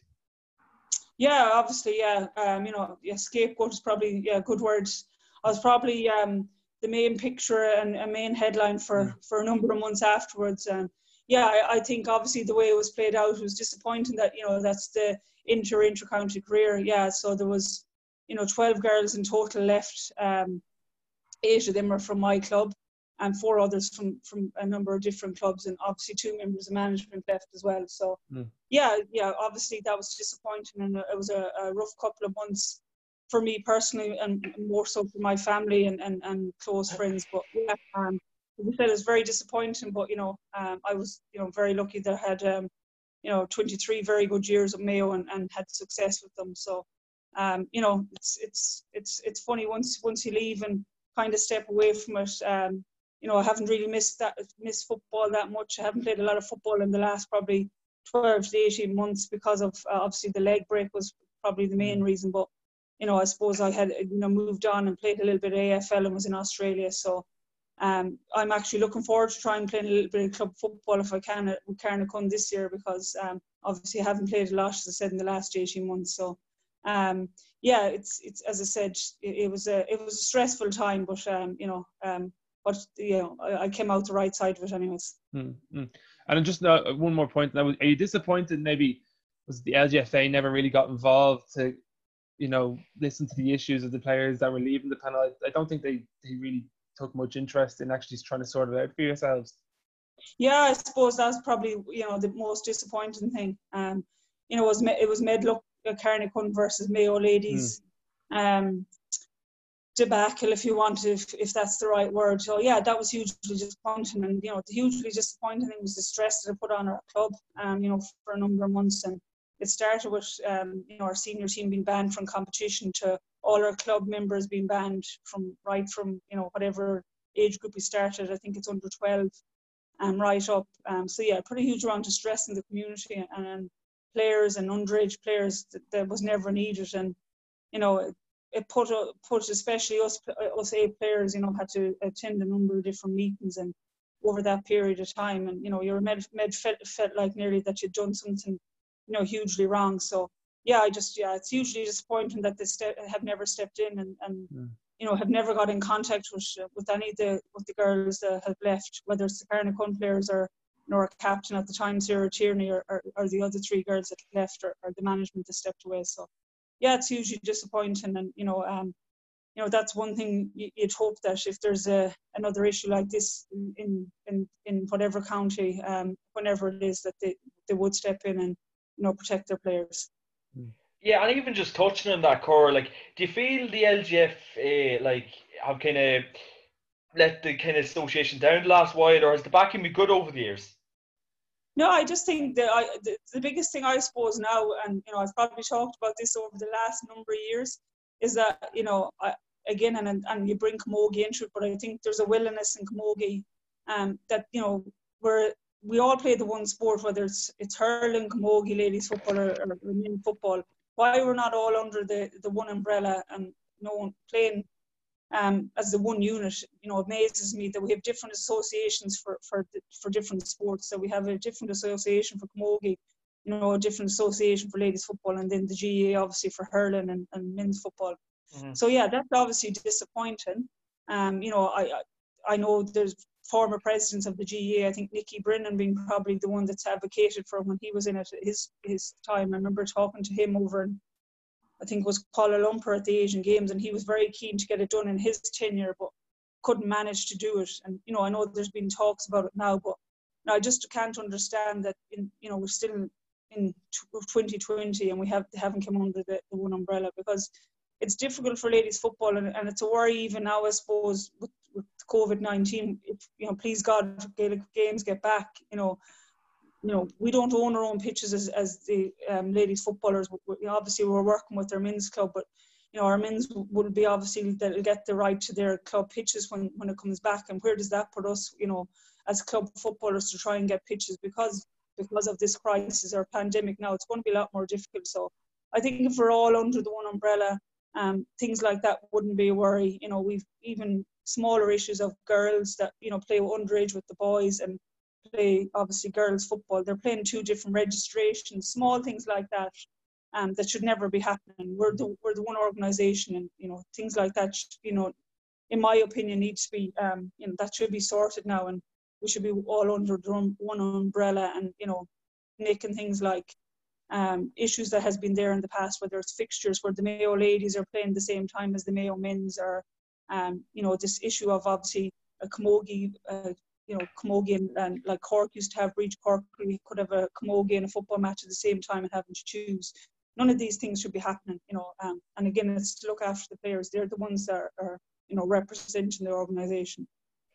Yeah, obviously, yeah. Um, you know, yeah, scapegoat is probably yeah, good words. I was probably um, the main picture and a main headline for, mm. for a number of months afterwards. And yeah, I, I think obviously the way it was played out was disappointing. That, you know, that's the inter inter county career. Yeah, so there was, you know, twelve girls in total left. Um, eight of them were from my club, and four others from, from a number of different clubs, and obviously two members of management left as well. So, mm. yeah, yeah, obviously that was disappointing, and it was a, a rough couple of months for me personally, and more so for my family and, and, and close friends. But yeah, um, as I said, it was very disappointing, but, you know, um, I was, you know, very lucky that I had, um, you know, twenty-three very good years at Mayo and, and had success with them. So, um, you know, it's, it's, it's, it's funny once, once you leave and kind of step away from it. Um, You know, I haven't really missed that missed football that much. I haven't played a lot of football in the last probably twelve to eighteen months because of uh, obviously the leg break was probably the main reason. But, you know, I suppose I had, you know, moved on and played a little bit of A F L and was in Australia. So um, I'm actually looking forward to trying playing a little bit of club football if I can at Carnacon this year, because um, obviously I haven't played a lot, as I said, in the last eighteen months. So um, yeah, it's it's as I said, it, it was a it was a stressful time, but um, you know. Um, But, you know, I came out the right side of it anyways. Mm-hmm. And just uh, one more point. Now, are you disappointed maybe was the L G F A never really got involved to, you know, listen to the issues of the players that were leaving the panel? I, I don't think they, they really took much interest in actually trying to sort it out for yourselves. Yeah, I suppose that's probably, you know, the most disappointing thing. Um, you know, it was, it was Medlock Carnacon versus Mayo ladies. Mm. Um, debacle, if you want, if if that's the right word. So yeah, that was hugely disappointing, and you know, the hugely disappointing thing was the stress that it put on our club, um, you know, for a number of months. And it started with um, you know, our senior team being banned from competition, to all our club members being banned from right from you know whatever age group we started. I think it's under twelve, and um, right up. Um, so yeah, pretty huge amount of stress in the community, and, and players and underage players that, that was never needed. And you know, it, it put put especially us us eight players, you know, had to attend a number of different meetings and over that period of time. And you know, you're med, med felt, felt like nearly that you'd done something, you know, hugely wrong. So yeah, I just yeah, it's hugely disappointing that they ste- have never stepped in and, and mm. you know, have never got in contact with with any of the with the girls that have left, whether it's the Carnacon players or you know, our captain at the time, Sarah Tierney, or, or, or the other three girls that left, or, or the management that stepped away. So yeah, it's hugely disappointing. And you know, um, you know, that's one thing you'd hope that if there's a another issue like this in in in whatever county, um, whenever it is, that they they would step in and you know protect their players. Yeah, and even just touching on that, Cora, like, do you feel the L G F uh, like have kind of let the kind of association down the last while, or has the backing been good over the years? No, I just think that I, the, the biggest thing I suppose now, and you know, I've probably talked about this over the last number of years, is that you know, I, again, and and you bring Camogie into it, but I think there's a willingness in Camogie, um, that you know, where we all play the one sport, whether it's it's hurling, Camogie, ladies football, or, or men football. Why we're not all under the the one umbrella and you know playing um, as the one unit, you know, amazes me that we have different associations for, for, for different sports. So we have a different association for Camogie, you know, a different association for ladies football, and then the G A A obviously for hurling and, and men's football. Mm-hmm. So yeah, that's obviously disappointing. Um, you know, I I know there's former presidents of the G A A, I think Nicky Brennan being probably the one that's advocated for when he was in it, his, his time. I remember talking to him over in, I think it was Kuala Lumpur at the Asian Games, and he was very keen to get it done in his tenure, but couldn't manage to do it. And you know, I know there's been talks about it now, but you know, I just can't understand that. In you know, we're still in twenty twenty and we have haven't come under the, the one umbrella, because it's difficult for ladies football, and, and it's a worry even now, I suppose, with, with COVID nineteen. If you know, please God, Gaelic games get back, you know. You know, we don't own our own pitches as, as the um, ladies footballers. We, you know, obviously, we're working with their men's club, but you know, our men's will be obviously they'll get the right to their club pitches when, when it comes back. And where does that put us? You know, as club footballers to try and get pitches because because of this crisis or pandemic now, it's going to be a lot more difficult. So I think if we're all under the one umbrella, um, things like that wouldn't be a worry. You know, we've even smaller issues of girls that you know play underage with the boys and play obviously girls football. They're playing two different registrations, small things like that, um, that should never be happening. We're the we're the one organisation, and you know things like that. You know, in my opinion, needs to be um, you know that should be sorted now, and we should be all under one umbrella. And you know, making things like um, issues that has been there in the past, whether it's fixtures where the Mayo ladies are playing the same time as the Mayo men's, or um, you know this issue of obviously a Camogie. Uh, you know, Camogie and, and like Cork used to have Breach Cork, we could have a Camogie and a football match at the same time and having to choose. None of these things should be happening, you know. Um, and again, it's to look after the players. They're the ones that are, are you know, representing their organisation.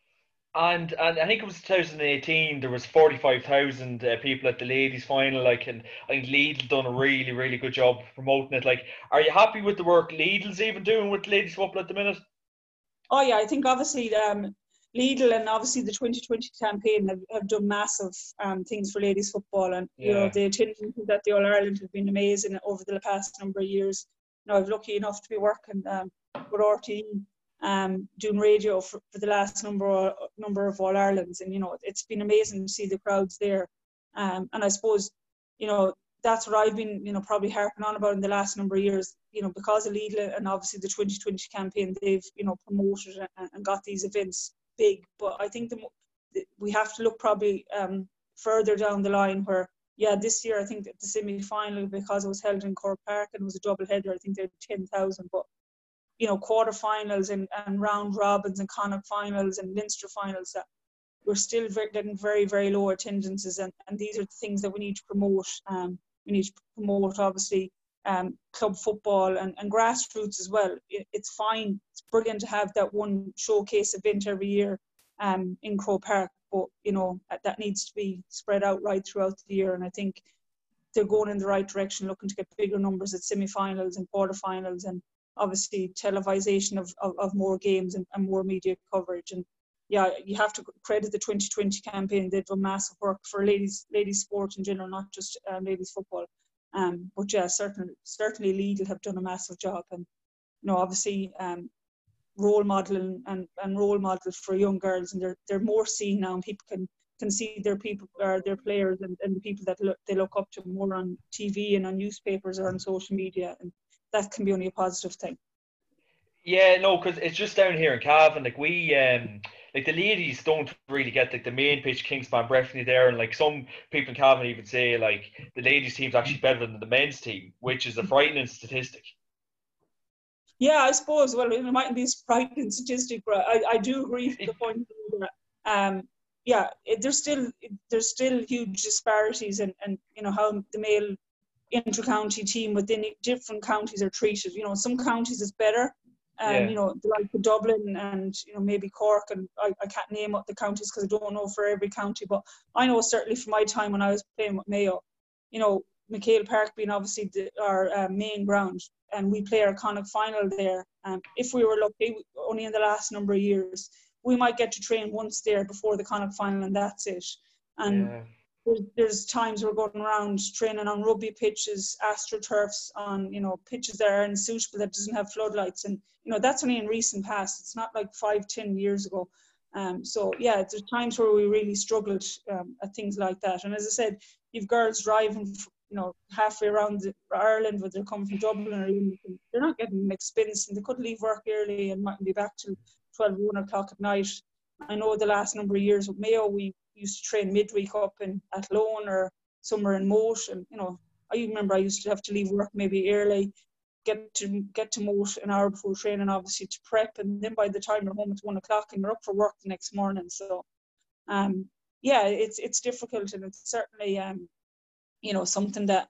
And and I think it was twenty eighteen. There was forty-five thousand uh, people at the ladies' final. Like, and I think Lidl done a really really good job promoting it. Like, are you happy with the work Lidl's even doing with ladies football at the minute? Oh yeah, I think obviously um. Lidl and obviously the twenty twenty campaign have, have done massive um, things for ladies football, and you yeah. know the attendances at the All Ireland have been amazing over the past number of years. You know, I'm lucky enough to be working um, with R T E, um, doing radio for, for the last number of, number of All Irelands, and you know it's been amazing to see the crowds there. Um, and I suppose you know that's what I've been you know probably harping on about in the last number of years. You know, because of Lidl and obviously the twenty twenty campaign, they've you know promoted and, and got these events big. But I think the, the, we have to look probably um, further down the line where, yeah, this year I think that the semi-final, because it was held in Cork Park and it was a double header, I think they had ten thousand. But, you know, quarterfinals and, and round robins and Connacht finals and Leinster finals, that we're still very, getting very, very low attendances. And, and these are the things that we need to promote. Um, we need to promote, obviously, um, club football and, and grassroots as well. It, it's fine. It's brilliant to have that one showcase event every year um, in Croke Park, but you know that needs to be spread out right throughout the year. And I think they're going in the right direction, looking to get bigger numbers at semi-finals and quarter-finals, and obviously televisation of, of, of more games and, and more media coverage. And yeah, you have to credit the twenty twenty campaign. They've done massive work for ladies ladies sport in general, not just um, ladies football. Um, but yeah, certainly certainly Lidl have done a massive job, and you know obviously um, role modeling and, and role models for young girls, and they're they're more seen now, and people can can see their people or their players and, and the people that look, they look up to more on T V and on newspapers or on social media, and that can be only a positive thing. Yeah, no, because it's just down here in Cavan, like we, um, like the ladies don't really get like the main pitch, Kingspan, Breffni there, and like some people in Cavan even say like the ladies team's actually better than the men's team, which is a frightening statistic. Yeah, I suppose. Well, it mightn't be a frightening statistic, but I, I do agree with the point that um, yeah, it, there's still there's still huge disparities, and and you know how the male inter-county team within different counties are treated. You know, some counties is better. Um, yeah. You know, like Dublin and, you know, maybe Cork, and I, I can't name up the counties because I don't know for every county, but I know certainly from my time when I was playing with Mayo, you know, McHale Park being obviously the, our uh, main ground, and we play our Connacht final there. Um, if we were lucky, only in the last number of years, we might get to train once there before the Connacht final, and that's it. And yeah. There's, there's times we're going around training on rugby pitches, astroturfs, on, you know, pitches that are unsuitable, that doesn't have floodlights. And, you know, that's only in recent past. It's not like five, ten years ago. Um, so, yeah, there's times where we really struggled um, at things like that. And as I said, you've girls driving, you know, halfway around the, Ireland, whether they're coming from Dublin or Limerick, they're not getting mixed spins, and they could leave work early and mightn't be back till twelve, one o'clock at night. I know the last number of years with Mayo, we used to train midweek up in Athlone or somewhere in Moat, and you know, I remember I used to have to leave work maybe early, get to get to Moat an hour before training, obviously to prep, and then by the time you're home it's one o'clock and you're up for work the next morning. So, um, yeah, it's it's difficult, and it's certainly um, you know, something that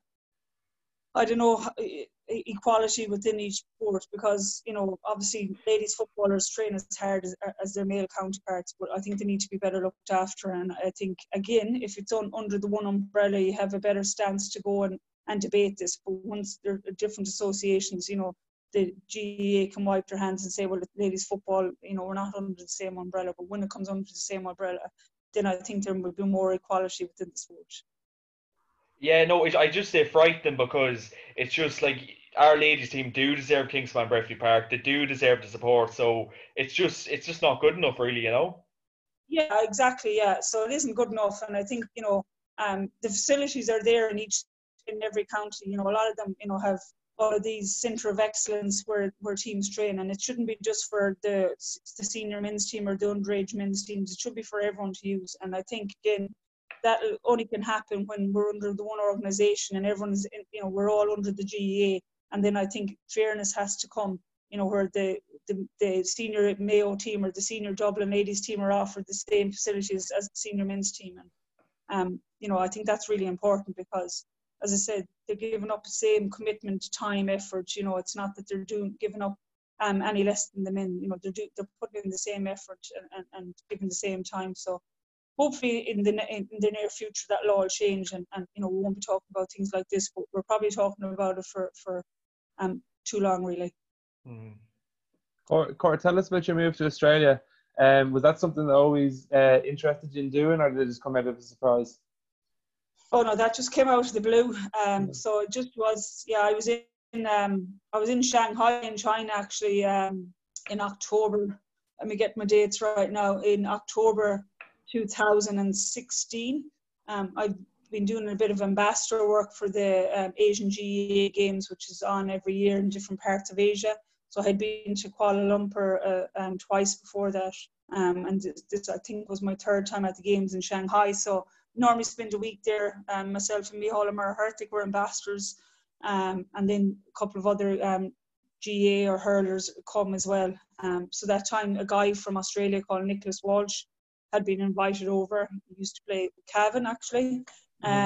I don't know, equality within each sport, because, you know, obviously ladies footballers train as hard as, as their male counterparts, but I think they need to be better looked after. And I think, again, if it's on, under the one umbrella, you have a better stance to go and, and debate this. But once there are different associations, you know, the G A A can wipe their hands and say, well, ladies football, you know, we're not under the same umbrella. But when it comes under the same umbrella, then I think there will be more equality within the sport. Yeah, no, it, I just say frightening because it's just like our ladies team do deserve Kingspan Breffni Park. They do deserve the support. So it's just it's just not good enough, really, you know? Yeah, exactly. Yeah. So it isn't good enough. And I think, you know, um, the facilities are there in each, in every county. You know, a lot of them, you know, have all of these centre of excellence where, where teams train. And it shouldn't be just for the, the senior men's team or the underage men's teams. It should be for everyone to use. And I think, again, that only can happen when we're under the one organisation and everyone's, in, you know, we're all under the G E A. And then I think fairness has to come, you know, where the, the, the senior Mayo team or the senior Dublin ladies team are offered the same facilities as the senior men's team. And, um, you know, I think that's really important because, as I said, they're giving up the same commitment, time, effort. You know, it's not that they're doing giving up um, any less than the men. You know, they're, do, they're putting in the same effort and, and, and giving the same time. So, hopefully in the in the near future that'll all change, and, and you know, we won't be talking about things like this, but we're probably talking about it for for um too long, really. Mm. Cora, Cora, tell us about your move to Australia. Um, was that something that always uh, interested you in doing, or did it just come out of a surprise? Oh no, that just came out of the blue. Um, yeah. So it just was. Yeah, I was in um I was in Shanghai in China actually um in October. Let me get my dates right now. In October two thousand sixteen. Um, I've been doing a bit of ambassador work for the um, Asian G E A Games, which is on every year in different parts of Asia. So I had been to Kuala Lumpur uh, um, twice before that. Um, and this, this, I think, was my third time at the Games in Shanghai. So normally spend a week there. Um, myself and Micheál Murhertig were ambassadors. Um, and then a couple of other um, G A A or hurlers come as well. Um, so that time, a guy from Australia called Nicholas Walsh had been invited over. He used to play Cavan actually. Um,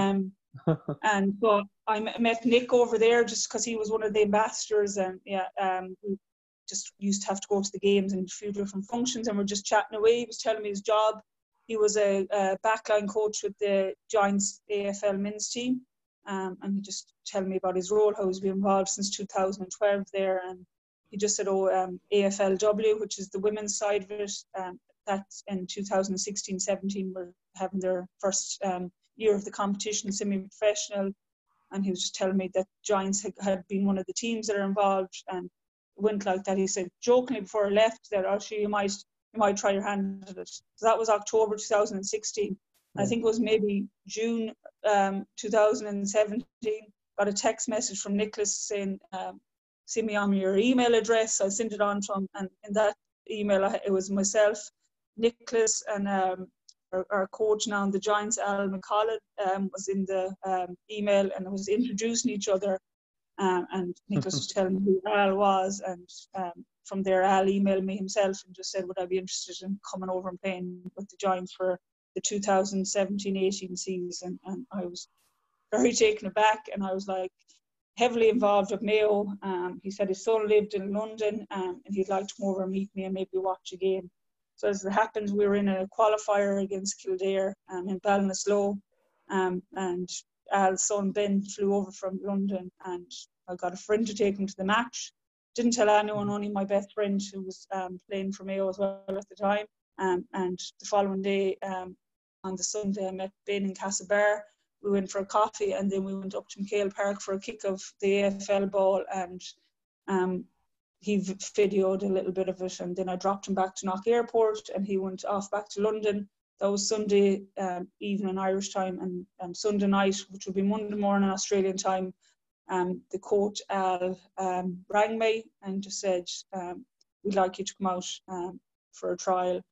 And so I met Nick over there just because he was one of the ambassadors, and yeah, um, we just used to have to go to the games and a few different functions, and we're just chatting away. He was telling me his job. He was a, a backline coach with the Giants A F L men's team, um, and he just telling me about his role, how he's been involved since two thousand twelve there, and he just said, oh, um, A F L W, which is the women's side of it, um, that's in two thousand sixteen seventeen, we're having their first um, year of the competition, semi-professional, and he was just telling me that Giants had, had been one of the teams that are involved, and it went like that. He said jokingly before I left that, actually, you might you might try your hand at it. So that was October two thousand sixteen. I think it was maybe June um, two thousand seventeen, got a text message from Nicholas saying, um, send me on your email address. I sent it on to him, and in that email, it was myself, Nicholas, and um, our, our coach now in the Giants, Al McCollum, um, was in the um, email, and it was introducing each other. Um, and Nicholas was telling me who Al was, and um, from there, Al emailed me himself and just said, would I be interested in coming over and playing with the Giants for the two thousand seventeen eighteen season? And I was very taken aback, and I was like, heavily involved with Mayo. Um, he said his son lived in London, um, and he'd like to come over and meet me and maybe watch a game. So as it happened, we were in a qualifier against Kildare um, in Ballinasloe, um, and Al's son Ben flew over from London, and I got a friend to take him to the match. Didn't tell anyone, only my best friend who was um, playing for Mayo as well at the time. Um, and the following day, um, on the Sunday, I met Ben in Castlebar. We went for a coffee, and then we went up to McHale Park for a kick of the A F L ball, and um, he videoed a little bit of it, and then I dropped him back to Knock Airport, and he went off back to London. That was Sunday um, evening Irish time, and, and Sunday night, which would be Monday morning Australian time, um, the coach Al um, rang me and just said, um, we'd like you to come out um, for a trial.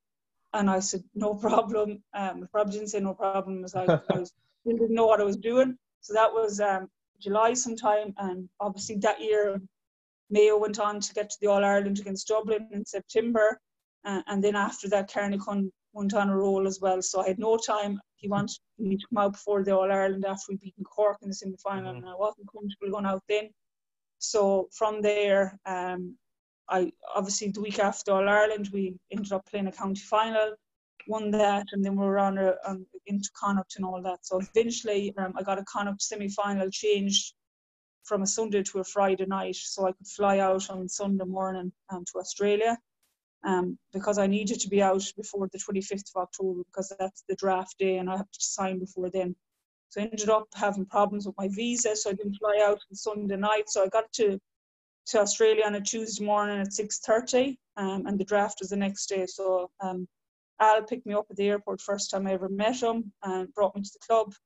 And I said, no problem. Um, I probably didn't say no problem. It was like, I was, didn't know what I was doing. So that was um, July sometime. And obviously that year, Mayo went on to get to the All-Ireland against Dublin in September. Uh, and then after that, Carneycon went on a roll as well. So I had no time. He wanted me to come out before the All-Ireland after we'd beaten Cork in the semi-final. Mm-hmm. And I wasn't comfortable going out then. So from there, um, I obviously the week after All-Ireland, we ended up playing a county final, won that, and then we were on, a, on into Connacht and all that. So eventually um, I got a Connacht semi-final changed from a Sunday to a Friday night, so I could fly out on Sunday morning um, to Australia um, because I needed to be out before the twenty-fifth of October because that's the draft day and I have to sign before then. So I ended up having problems with my visa, so I didn't fly out on Sunday night. So I got to to Australia on a Tuesday morning at six thirty, um, and the draft was the next day. So um, Al picked me up at the airport, first time I ever met him, and brought me to the club.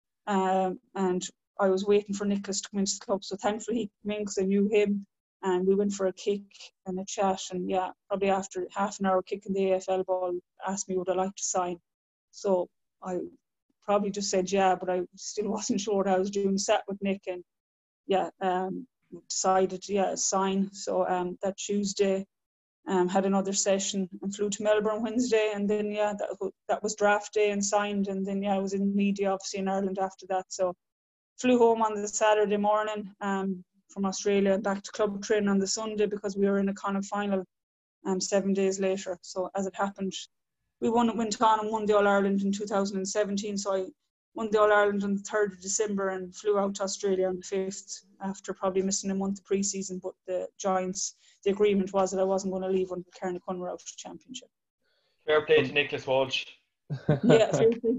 Um, and I was waiting for Nicholas to come into the club, so thankfully he came in because I knew him, and we went for a kick and a chat. And yeah, probably after half an hour kicking the A F L ball, asked me would I like to sign. So I probably just said yeah, but I still wasn't sure what I was doing. Sat with Nick and yeah, um, decided yeah sign. So um, that Tuesday um, had another session and flew to Melbourne Wednesday, and then yeah that that was draft day and signed, and then yeah I was in media obviously in Ireland after that. So flew home on the Saturday morning um, from Australia and back to club training on the Sunday because we were in a Connacht final um, seven days later. So as it happened, we won went on and won the All Ireland in two thousand seventeen. So I won the All Ireland on the third of December and flew out to Australia on the fifth after probably missing a month of pre-season. But the Giants, the agreement was that I wasn't going to leave until Carneycon were out of the championship. Fair play to Nicholas Walsh. Yeah,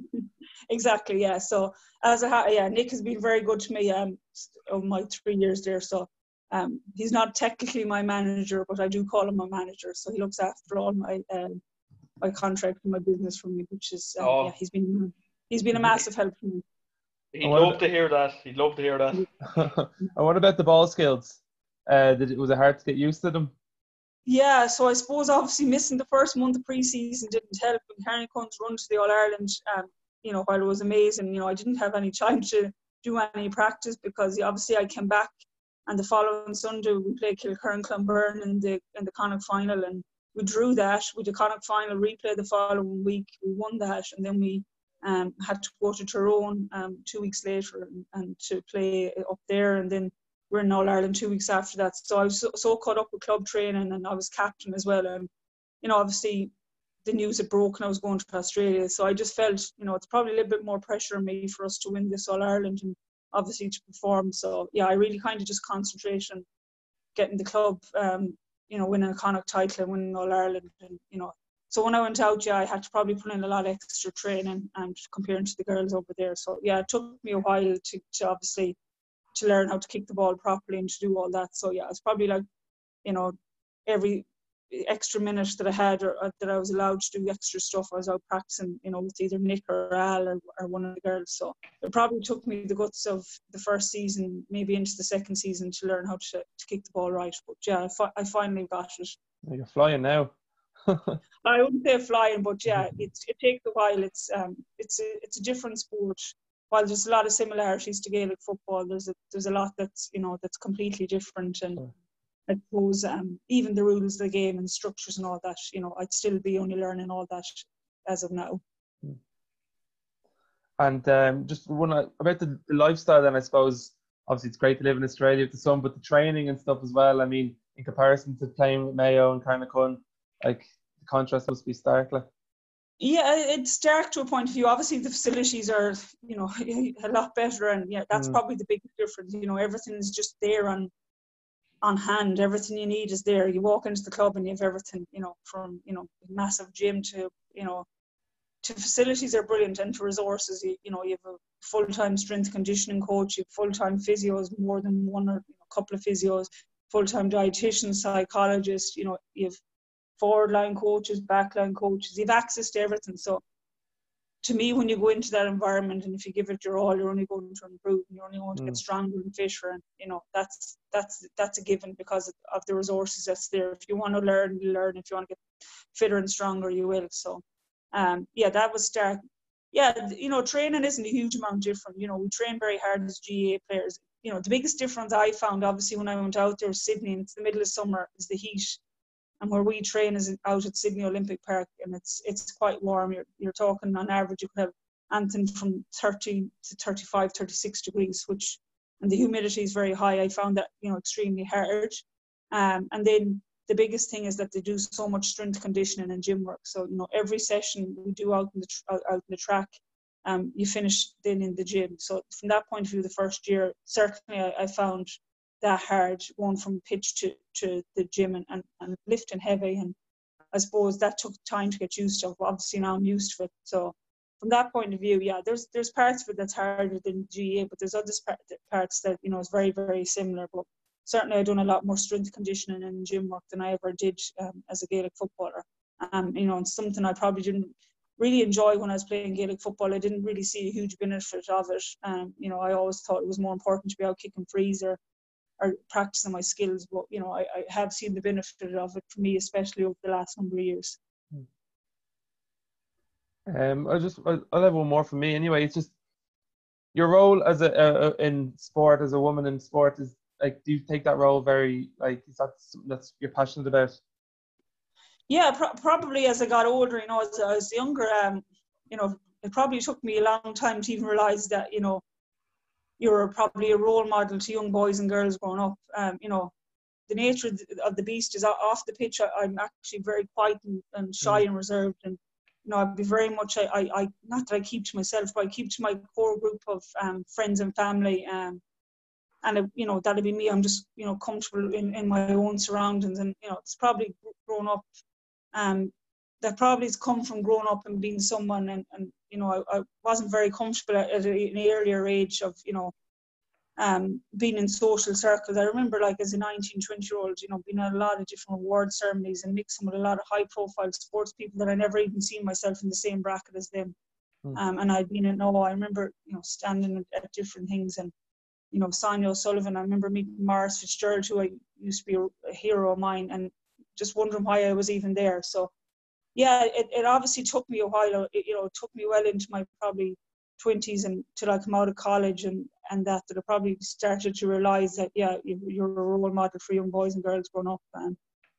exactly. Yeah. So as a yeah, Nick has been very good to me um over my three years there. So um he's not technically my manager, but I do call him my manager. So he looks after all my um my contract and my business for me, which is um, oh. yeah he's been he's been a massive help for me. He'd love to hear that. He'd love to hear that. And what about the ball skills? Uh, did it was it hard to get used to them? Yeah, so I suppose obviously missing the first month of pre-season didn't help. When Carneycon's run to the All-Ireland, um, you know, while it was amazing, you know, I didn't have any time to do any practice because obviously I came back and the following Sunday we played Kilkerran Clonbyrne in the in the Connacht final and we drew that. We did Connacht final replay the following week. We won that and then we Um, had to go to Tyrone um, two weeks later and, and to play up there, and then we're in All Ireland two weeks after that. So I was so, so caught up with club training, and I was captain as well. And you know, obviously the news had broken I was going to Australia, so I just felt, you know, it's probably a little bit more pressure on me for us to win this All Ireland and obviously to perform. So yeah, I really kind of just concentrate on getting the club, um, you know, winning a Connacht title and winning All Ireland, and you know. So when I went out, yeah, I had to probably put in a lot of extra training and comparing to the girls over there. So yeah, it took me a while to, to obviously to learn how to kick the ball properly and to do all that. So yeah, it's probably like, you know, every extra minute that I had or, or that I was allowed to do extra stuff, I was out practicing, you know, with either Nick or Al or, or one of the girls. So it probably took me the guts of the first season, maybe into the second season, to learn how to, to kick the ball right. But yeah, I, fi- I finally got it. You're flying now. I wouldn't say flying, but yeah, it it takes a while. It's um it's a it's a different sport. While there's a lot of similarities to Gaelic football, there's a there's a lot that's, you know, that's completely different. And Sure. I suppose um even the rules of the game and structures and all that, you know, I'd still be only learning all that as of now. And um, just one about the, the lifestyle, then I suppose obviously it's great to live in Australia with the sun, but the training and stuff as well. I mean, in comparison to playing with Mayo and Carnarcon, like the contrast must be stark. Like. Yeah, it's dark to a point of view. Obviously, the facilities are, you know, a lot better, and yeah, that's Mm. probably the biggest difference. You know, everything's just there on on hand. Everything you need is there. You walk into the club and you have everything. You know, from you know massive gym to you know to facilities are brilliant, and to resources. You, you know, you have a full time strength conditioning coach. You have full time physios, more than one or you know, a couple of physios. Full time dietitian, psychologist. You know, you have forward line coaches, back line coaches, you have access to everything. So to me, when you go into that environment and if you give it your all, you're only going to improve and you're only going to Mm. get stronger and fitter. And you know, that's that's that's a given because of the resources that's there. If you want to learn, you learn. If you want to get fitter and stronger, you will. So um yeah, that was start. Yeah, you know, training isn't a huge amount different. You know, we train very hard as G A A players. You know, the biggest difference I found, obviously, when I went out there was Sydney, and it's the middle of summer, is the heat. And where we train is out at Sydney Olympic Park, and it's it's quite warm. You're you're talking on average you could have anything from thirty to thirty-five, thirty-six degrees, which, and the humidity is very high. I found that, you know, extremely hard. Um, and then the biggest thing is that they do so much strength conditioning and gym work. So you know, every session we do out in the tr- out, out in the track, um, you finish then in the gym. So from that point of view, the first year certainly I, I found that hard, going from pitch to, to the gym and, and, and lifting heavy. And I suppose that took time to get used to. Obviously now I'm used to it. So from that point of view, yeah, there's there's parts of it that's harder than G A A, but there's other parts that, you know, is very, very similar. But certainly I've done a lot more strength conditioning and gym work than I ever did um, as a Gaelic footballer. Um, you know, and something I probably didn't really enjoy when I was playing Gaelic football. I didn't really see a huge benefit of it. Um, you know, I always thought it was more important to be out kicking frees or or practicing my skills, but you know, I, I have seen the benefit of it for me, especially over the last number of years. Um, I just I'll I'll have one more for me anyway. It's just your role as a uh, in sport, as a woman in sport, is like, do you take that role very, like, is that something that's you're passionate about? Yeah, pro- probably as I got older, you know, as I was younger, um, you know, it probably took me a long time to even realize that, you know, you're probably a role model to young boys and girls growing up. Um, you know, the nature of the, of the beast is off the pitch. I, I'm actually very quiet and, and shy mm. and reserved, and you know, I'd be very much. I, I, I, not that I keep to myself, but I keep to my core group of um, friends and family. Um, and it, you know, that'd be me. I'm just, you know, comfortable in, in my own surroundings, and you know, it's probably grown up. Um, that probably has come from growing up and being someone, and, and you know, I, I wasn't very comfortable at, at an earlier age of, you know, um, being in social circles. I remember, like, as a nineteen, twenty year old, you know, being at a lot of different award ceremonies and mixing with a lot of high profile sports people that I never even seen myself in the same bracket as them. Mm. Um, and I'd been in, no, I remember, you know, standing at different things, and, you know, Sonia O'Sullivan, I remember meeting Maurice Fitzgerald, who I used to be a, a hero of mine, and just wondering why I was even there. So, yeah, it, it obviously took me a while. It, you know, it took me well into my probably twenties and till I come out of college, and, and that, that I probably started to realise that, yeah, you, you're a role model for young boys and girls growing up. And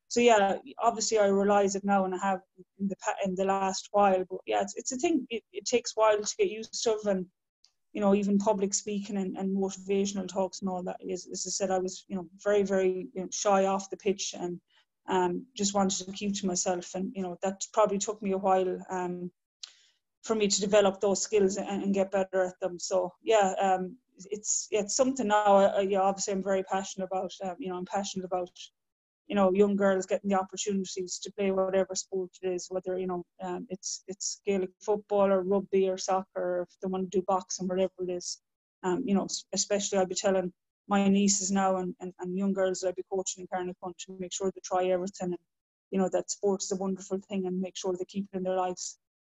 so yeah, obviously I realise it now and I have in the in the last while. But yeah, it's it's a thing. It, it takes a while to get used to, and you know, even public speaking and, and motivational talks and all that. As, as I said, I was you know very very you know, shy off the pitch and um, just wanted to keep to myself, and you know that probably took me a while um, for me to develop those skills and, and get better at them. So yeah, um, it's it's something now. I, yeah, obviously I'm very passionate about. Um, you know, I'm passionate about. You know, young girls getting the opportunities to play whatever sport it is, whether, you know, um, it's it's Gaelic football or rugby or soccer, or if they want to do boxing, whatever it is. Um, you know, especially I'd be telling my nieces now and, and, and young girls that I'd be coaching in Carnarvon to make sure they try everything. And, you know, that sport is a wonderful thing and make sure they keep it in their lives.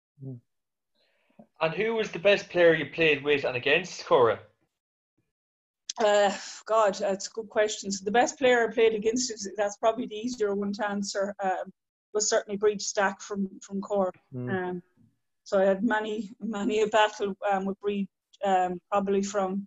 And who was the best player you played with and against, Cora? Uh, God, that's a good question. So the best player I played against, that's probably the easier one to answer, um, was certainly Breed Stack from, from Cork. Mm. Um, so I had many, many a battle um, with Breed, um, probably from,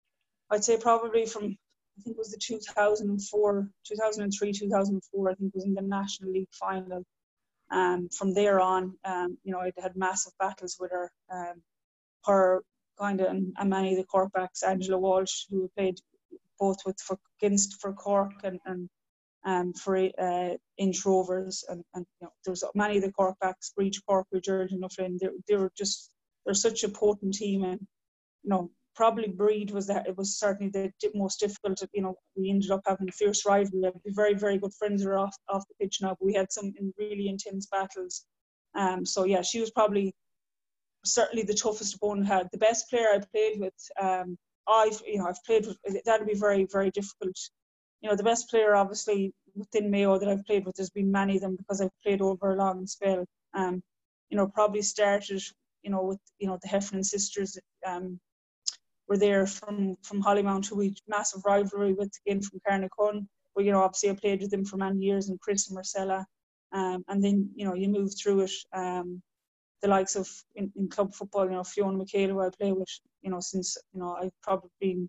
I'd say probably from, I think it was the two thousand four, two thousand three, two thousand four, I think it was in the National League final. Um, from there on, um, you know, I'd had massive battles with her. Um, her kind of and, and many of the Cork backs, Angela Walsh, who played both with for against for Cork and and um, for uh, Inch Rovers, and, and you know there's many of the Cork backs, Breach, Cork, George and Flynn. They they were just they're such a potent team, and you know probably Breed was that it was certainly the most difficult. You know we ended up having a fierce rivalry. I'd be very very good friends with her off off the pitch now, but we had some really intense battles. Um, so yeah, she was probably. Certainly the toughest opponent I had. The best player I played with, um, I've you know I've played with. That'd be very very difficult. You know the best player obviously within Mayo that I've played with. There's been many of them because I've played over a long spell. Um, you know probably started you know with you know the Heffernan sisters. Um, were there from from Hollymount, who we massive rivalry with again from Carnarvon. But you know obviously I played with them for many years, and Chris and Marcella. Um, and then you know you move through it. Um, the likes of in, in club football, you know, Fiona McHale, who I play with, you know, since, you know, I've probably been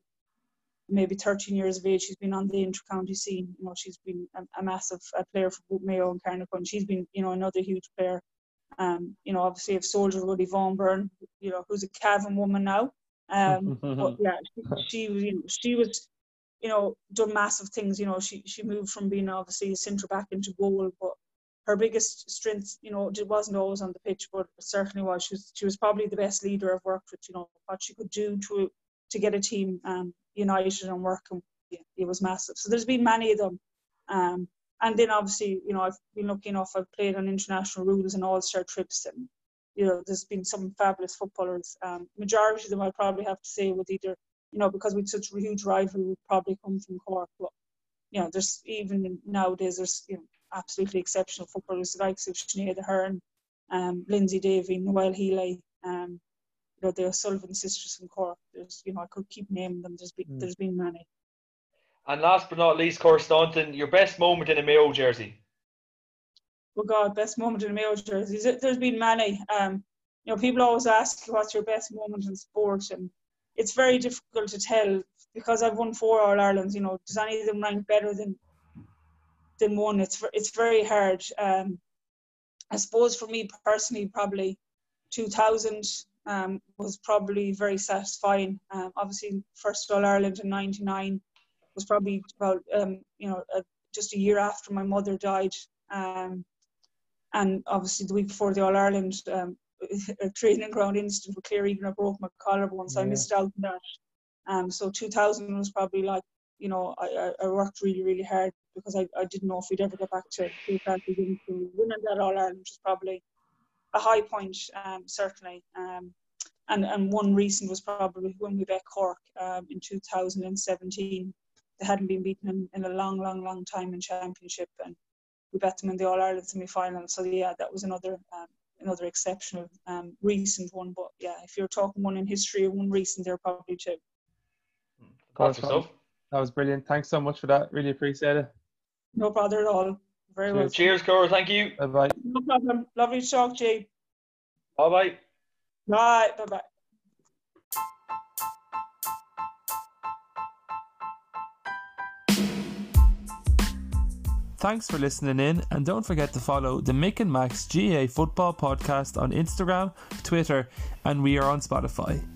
maybe thirteen years of age. She's been on the inter-county scene. You know, she's been a, a massive a player for both Mayo and Carnarvon. She's been, you know, another huge player. Um, you know, obviously if Soldier Woody Vaughan Byrne, you know, who's a Cavan woman now. Um, but yeah, she, she was, you know, she was, you know, done massive things. You know, she she moved from being obviously a centre back into goal, but her biggest strength, you know, it wasn't always on the pitch, but it certainly was. She was, she was probably the best leader I've worked with, you know, what she could do to to get a team um, united and working. Yeah, it was massive. So there's been many of them. Um, and then obviously, you know, I've been lucky enough, I've played on international rules and all-star trips, and, you know, there's been some fabulous footballers. Um, majority of them I'd probably have to say would either, you know, because we'd such a huge rivalry, would probably come from Cork. But, you know, there's even nowadays, there's, you know, absolutely exceptional footballers like Sinead Ahern, um, Lindsay Davey, Noel Healy, um, you know, the O'Sullivan sisters from Cork. There's, you know, I could keep naming them. There's been, mm. there's been many. And last but not least, Cora Staunton, your best moment in a Mayo jersey? Oh God, best moment in a Mayo jersey. There's been many. Um, you know, people always ask what's your best moment in sport, and it's very difficult to tell because I've won four All Irelands. You know, does any of them rank better than? than one? It's it's very hard. Um, I suppose for me personally, probably two thousand um, was probably very satisfying. Um, obviously, first All Ireland in ninety-nine was probably about um, you know uh, just a year after my mother died, um, and obviously the week before the All Ireland, um, a training ground incident with Clare Egan, I broke my collarbone, so yeah. I missed out on that. Um, so two thousand was probably like, you know, I, I worked really, really hard because I, I didn't know if we'd ever get back to winning that All Ireland, which was probably a high point, um, certainly. Um, and, and one recent was probably when we beat Cork um, in two thousand seventeen. They hadn't been beaten in, in a long, long, long time in Championship, and we bet them in the All Ireland semi-final. So yeah, that was another um, another exceptional um, recent one. But yeah, if you're talking one in history or one recent, there are probably two. That's stuff. That was brilliant. Thanks so much for that. Really appreciate it. No bother at all. Very Cheers. well. Cheers, Cora. Thank you. Bye bye. No problem. Lovely to talk to you. Bye bye. Bye. Bye bye. Thanks for listening in, and don't forget to follow the Mick and Max G A A Football Podcast on Instagram, Twitter, and we are on Spotify.